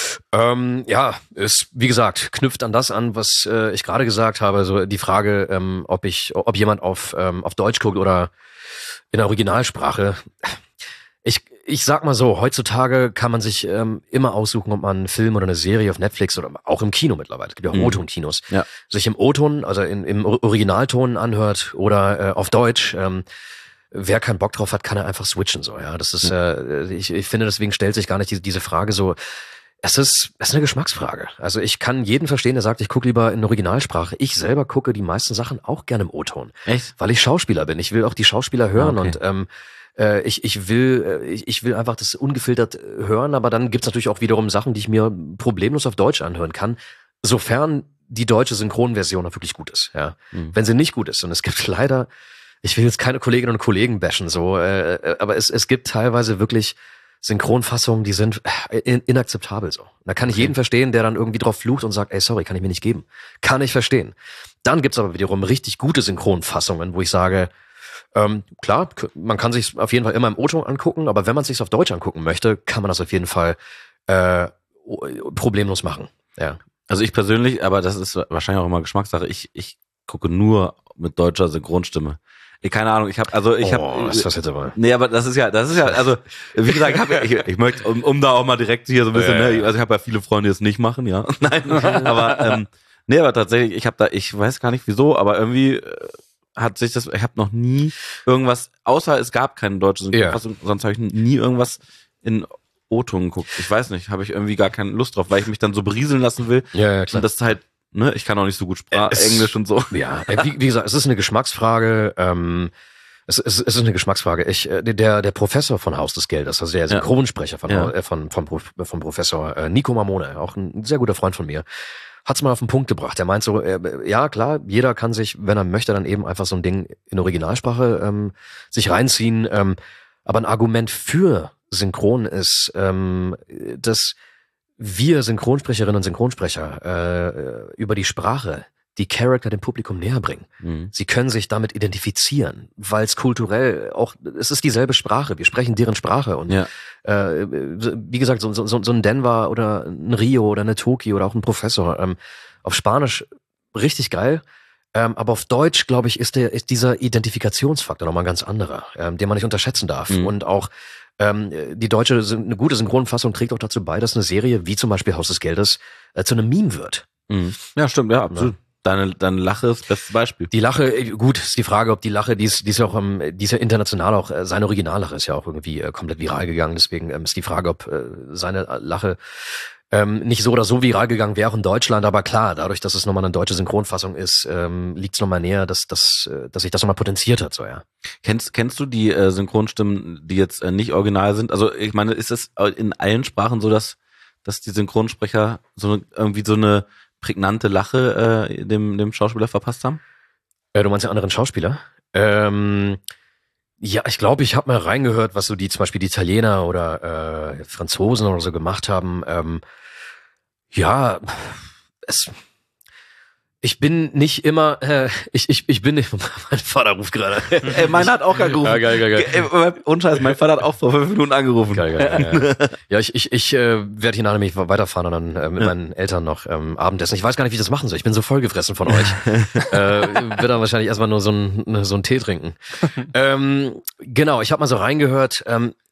Ja, ist, wie gesagt, knüpft an das an, was ich gerade gesagt habe. So die Frage, ob jemand auf Deutsch guckt oder in der Originalsprache. Ich sag mal so, heutzutage kann man sich immer aussuchen, ob man einen Film oder eine Serie auf Netflix oder auch im Kino mittlerweile, es gibt ja auch O-Ton-Kinos, sich im O-Ton, also im Originalton anhört oder auf Deutsch. Wer keinen Bock drauf hat, kann er einfach switchen, so, ja. Das ist, ich finde, deswegen stellt sich gar nicht diese Frage so. Es ist eine Geschmacksfrage. Also ich kann jeden verstehen, der sagt, ich gucke lieber in Originalsprache. Ich selber gucke die meisten Sachen auch gerne im O-Ton. Echt? Weil ich Schauspieler bin. Ich will auch die Schauspieler hören Okay. und ich will einfach das ungefiltert hören, aber dann gibt's natürlich auch wiederum Sachen, die ich mir problemlos auf Deutsch anhören kann, sofern die deutsche Synchronversion auch wirklich gut ist. Ja, wenn sie nicht gut ist, und es gibt leider, ich will jetzt keine Kolleginnen und Kollegen bashen, so, aber es gibt teilweise wirklich Synchronfassungen, die sind inakzeptabel so. Da kann ich jeden verstehen, der dann irgendwie drauf flucht und sagt, ey, sorry, kann ich mir nicht geben. Kann ich verstehen. Dann gibt's aber wiederum richtig gute Synchronfassungen, wo ich sage, klar, man kann sich auf jeden Fall immer im O-Ton angucken, aber wenn man sich auf Deutsch angucken möchte, kann man das auf jeden Fall problemlos machen. Ja. Also ich persönlich, aber das ist wahrscheinlich auch immer Geschmackssache, ich gucke nur mit deutscher Synchronstimme. Keine Ahnung, ich habe ist das jetzt aber. Nee, aber das ist ja, also wie gesagt, ich möchte, um da auch mal direkt hier so ein bisschen, ne, also ich habe ja viele Freunde, die es nicht machen, ja. Nein, aber nee, aber tatsächlich, ich weiß gar nicht wieso, aber irgendwie hat sich das, ich habe noch nie irgendwas, außer es gab keine deutsche Synchronfassung, sonst habe ich nie irgendwas in O-Ton geguckt. Ich weiß nicht, habe ich irgendwie gar keine Lust drauf, weil ich mich dann so berieseln lassen will. Ja, klar. Und das ist halt, ne, ich kann auch nicht so gut Englisch und so. Ja, wie gesagt, es ist eine Geschmacksfrage. Es ist eine Geschmacksfrage. Der Professor von Haus des Geldes, also der Synchronsprecher vom Professor Nico Mamone, auch ein sehr guter Freund von mir, hat's mal auf den Punkt gebracht. Er meint so, ja klar, jeder kann sich, wenn er möchte, dann eben einfach so ein Ding in Originalsprache sich reinziehen. Aber ein Argument für Synchron ist, dass wir Synchronsprecherinnen und Synchronsprecher über die Sprache die Charakter dem Publikum näher bringen. Sie können sich damit identifizieren, weil es kulturell auch, es ist dieselbe Sprache, wir sprechen deren Sprache und wie gesagt, so ein Denver oder ein Rio oder eine Tokio oder auch ein Professor, auf Spanisch richtig geil, aber auf Deutsch, glaube ich, ist dieser Identifikationsfaktor nochmal ein ganz anderer, den man nicht unterschätzen darf und auch die deutsche, eine gute Synchronfassung trägt auch dazu bei, dass eine Serie, wie zum Beispiel Haus des Geldes, zu einem Meme wird. Mhm. Ja, stimmt, ja, absolut. Deine Lache ist das beste Beispiel. Die Lache, gut, ist die Frage, ob die Lache, die ist ja auch, die ist ja international auch, seine Originallache ist ja auch irgendwie komplett viral gegangen, deswegen ist die Frage, ob seine Lache nicht so oder so viral gegangen wäre auch in Deutschland, aber klar, dadurch, dass es nochmal eine deutsche Synchronfassung ist, liegt es nochmal näher, dass sich das nochmal potenziert hat, so, ja. Kennst du die Synchronstimmen, die jetzt nicht original sind? Also ich meine, ist es in allen Sprachen so, dass die Synchronsprecher irgendwie so eine prägnante Lache dem Schauspieler verpasst haben? Du meinst ja anderen Schauspieler? Ja, ich glaube, ich habe mal reingehört, was so zum Beispiel die Italiener oder Franzosen oder so gemacht haben. Ja, ich bin nicht immer, ich bin nicht, mein Vater ruft gerade. Meiner hat auch angerufen. Ja, geil. Unscheiß, mein Vater hat auch vor 5 Minuten angerufen. Geil. Ja, ich werde hier nachher nämlich weiterfahren und dann mit meinen Eltern noch Abendessen. Ich weiß gar nicht, wie ich das machen soll. Ich bin so vollgefressen von euch. Wird dann wahrscheinlich erstmal nur so ein Tee trinken. Genau, ich habe mal so reingehört.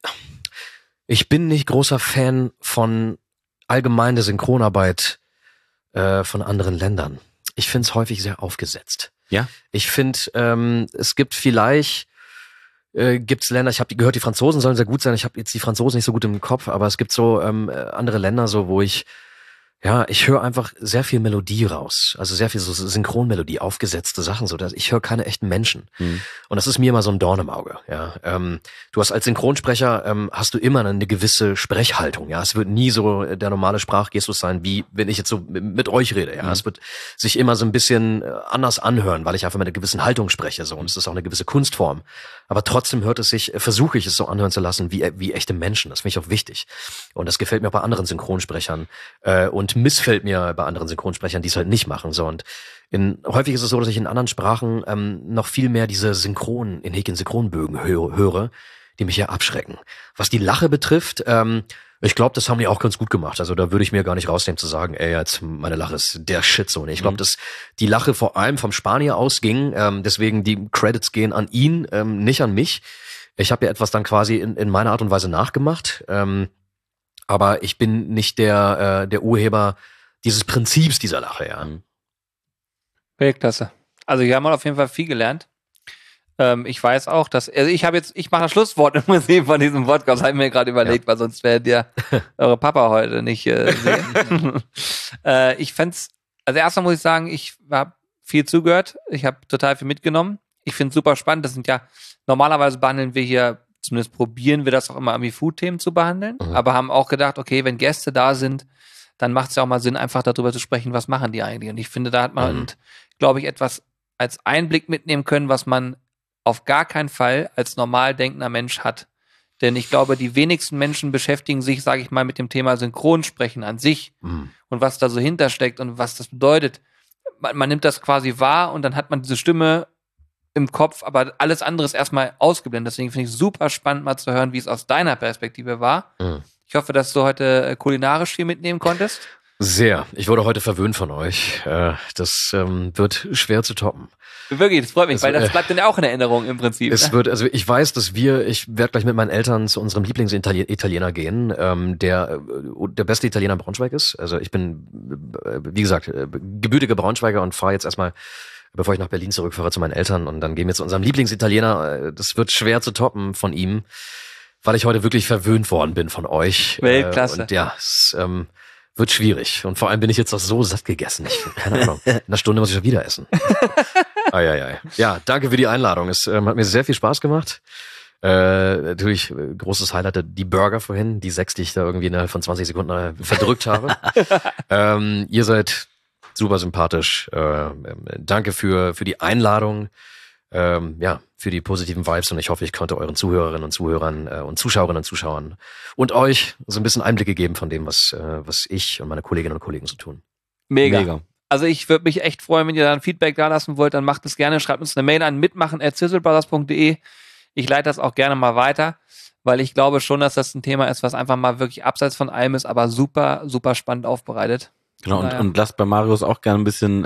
Ich bin nicht großer Fan von allgemein der Synchronarbeit von anderen Ländern. Ich finde es häufig sehr aufgesetzt. Ja? Ich finde, es gibt vielleicht, gibt's Länder, ich habe gehört, die Franzosen sollen sehr gut sein. Ich habe jetzt die Franzosen nicht so gut im Kopf, aber es gibt so andere Länder, so wo ich höre einfach sehr viel Melodie raus. Also sehr viel so Synchronmelodie, aufgesetzte Sachen, so dass ich höre keine echten Menschen. Mhm. Und das ist mir immer so ein Dorn im Auge. Ja, du hast als Synchronsprecher hast du immer eine gewisse Sprechhaltung. Ja, es wird nie so der normale Sprachgestus sein, wie wenn ich jetzt so mit euch rede. Ja, es wird sich immer so ein bisschen anders anhören, weil ich einfach mit einer gewissen Haltung spreche. So, und es ist auch eine gewisse Kunstform. Aber trotzdem versuche ich es so anhören zu lassen wie echte Menschen. Das finde ich auch wichtig. Und das gefällt mir auch bei anderen Synchronsprechern. Und missfällt mir bei anderen Synchronsprechern, die es halt nicht machen. So, und häufig ist es so, dass ich in anderen Sprachen noch viel mehr diese Synchronbögen höre, die mich ja abschrecken. Was die Lache betrifft, ich glaube, das haben die auch ganz gut gemacht. Also da würde ich mir gar nicht rausnehmen zu sagen, ey, jetzt meine Lache ist der Shit so. Ich glaube, dass die Lache vor allem vom Spanier ausging, deswegen die Credits gehen an ihn, nicht an mich. Ich habe ja etwas dann quasi in meiner Art und Weise nachgemacht. Aber ich bin nicht der Urheber dieses Prinzips dieser Lache, ja. Weltklasse. Also hier haben wir auf jeden Fall viel gelernt. Ich weiß auch, dass, also ich mache das Schlusswort im Prinzip von diesem Podcast, habe ich mir gerade überlegt, weil sonst wäre der eure Papa heute nicht sehen. Ich fänd's, also erstmal muss ich sagen, ich habe viel zugehört, ich habe total viel mitgenommen. Ich finde es super spannend, das sind ja, normalerweise behandeln wir hier, zumindest probieren wir das auch immer irgendwie Food-Themen zu behandeln, aber haben auch gedacht, okay, wenn Gäste da sind, dann macht es ja auch mal Sinn, einfach darüber zu sprechen, was machen die eigentlich. Und ich finde, da hat man, glaube ich, etwas als Einblick mitnehmen können, was man auf gar keinen Fall als normal denkender Mensch hat. Denn ich glaube, die wenigsten Menschen beschäftigen sich, sage ich mal, mit dem Thema Synchronsprechen an sich und was da so hintersteckt und was das bedeutet. Man nimmt das quasi wahr und dann hat man diese Stimme im Kopf, aber alles andere ist erstmal ausgeblendet. Deswegen finde ich es super spannend, mal zu hören, wie es aus deiner Perspektive war. Ich hoffe, dass du heute kulinarisch viel mitnehmen konntest. Sehr. Ich wurde heute verwöhnt von euch. Das wird schwer zu toppen. Wirklich, das freut mich, weil das bleibt dann ja auch in Erinnerung im Prinzip. Es wird, also ich weiß, dass ich werde gleich mit meinen Eltern zu unserem Lieblingsitaliener gehen, der beste Italiener in Braunschweig ist. Also ich bin, wie gesagt, gebürtiger Braunschweiger und fahre jetzt erstmal, bevor ich nach Berlin zurückfahre, zu meinen Eltern und dann gehen wir zu unserem Lieblingsitaliener. Das wird schwer zu toppen von ihm, weil ich heute wirklich verwöhnt worden bin von euch. Weltklasse. Und ja, es wird schwierig. Und vor allem bin ich jetzt auch so satt gegessen. Keine Ahnung. In einer Stunde muss ich schon wieder essen. Ja, danke für die Einladung. Es hat mir sehr viel Spaß gemacht. Natürlich großes Highlight, die Burger vorhin, die 6, die ich da irgendwie innerhalb von 20 Sekunden verdrückt habe. Ihr seid super sympathisch. Danke für die Einladung. Für die positiven Vibes und ich hoffe, ich konnte euren Zuhörerinnen und Zuhörern und Zuschauerinnen und Zuschauern und euch so ein bisschen Einblicke geben von dem, was ich und meine Kolleginnen und Kollegen so tun. Mega. Also ich würde mich echt freuen, wenn ihr da ein Feedback da lassen wollt, dann macht es gerne, schreibt uns eine Mail an mitmachen@sizzlebrothers.de. Ich leite das auch gerne mal weiter, weil ich glaube schon, dass das ein Thema ist, was einfach mal wirklich abseits von allem ist, aber super, super spannend aufbereitet. Genau, und lasst bei Marius auch gerne ein bisschen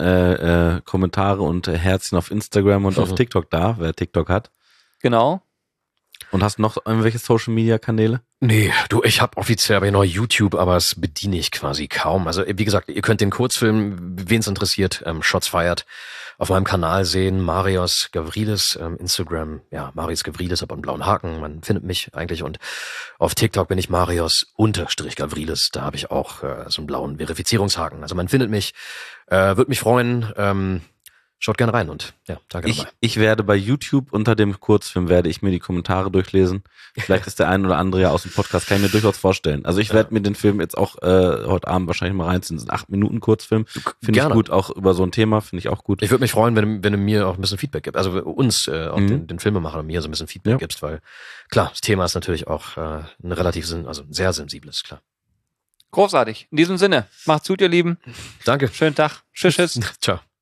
Kommentare und Herzchen auf Instagram und auf TikTok da, wer TikTok hat. Genau. Und hast noch irgendwelche Social-Media-Kanäle? Nee, du, ich habe offiziell aber noch YouTube, aber das bediene ich quasi kaum. Also wie gesagt, ihr könnt den Kurzfilm, wen es interessiert, Shots Fired, auf meinem Kanal sehen, Marios Gavrilis, Instagram, ja, Marius Gavrilis, aber einen blauen Haken, man findet mich eigentlich. Und auf TikTok bin ich Marios_Gavrilis, da habe ich auch so einen blauen Verifizierungshaken. Also man findet mich, würde mich freuen, schaut gerne rein und ja, danke nochmal. Ich werde bei YouTube unter dem Kurzfilm werde ich mir die Kommentare durchlesen. Vielleicht ist der ein oder andere ja aus dem Podcast, kann ich mir durchaus vorstellen. Also ich werde mir den Film jetzt auch heute Abend wahrscheinlich mal reinziehen. Das ist ein 8 Minuten Kurzfilm. Finde ich gut, auch über so ein Thema, finde ich auch gut. Ich würde mich freuen, wenn du mir auch ein bisschen Feedback gibst. Also uns, auch den Filmemacher und mir so ein bisschen Feedback gibst, weil klar, das Thema ist natürlich auch ein relativ sehr sensibles, klar. Großartig. In diesem Sinne, macht's gut, ihr Lieben. Danke. Schönen Tag. Tschüss. Ciao.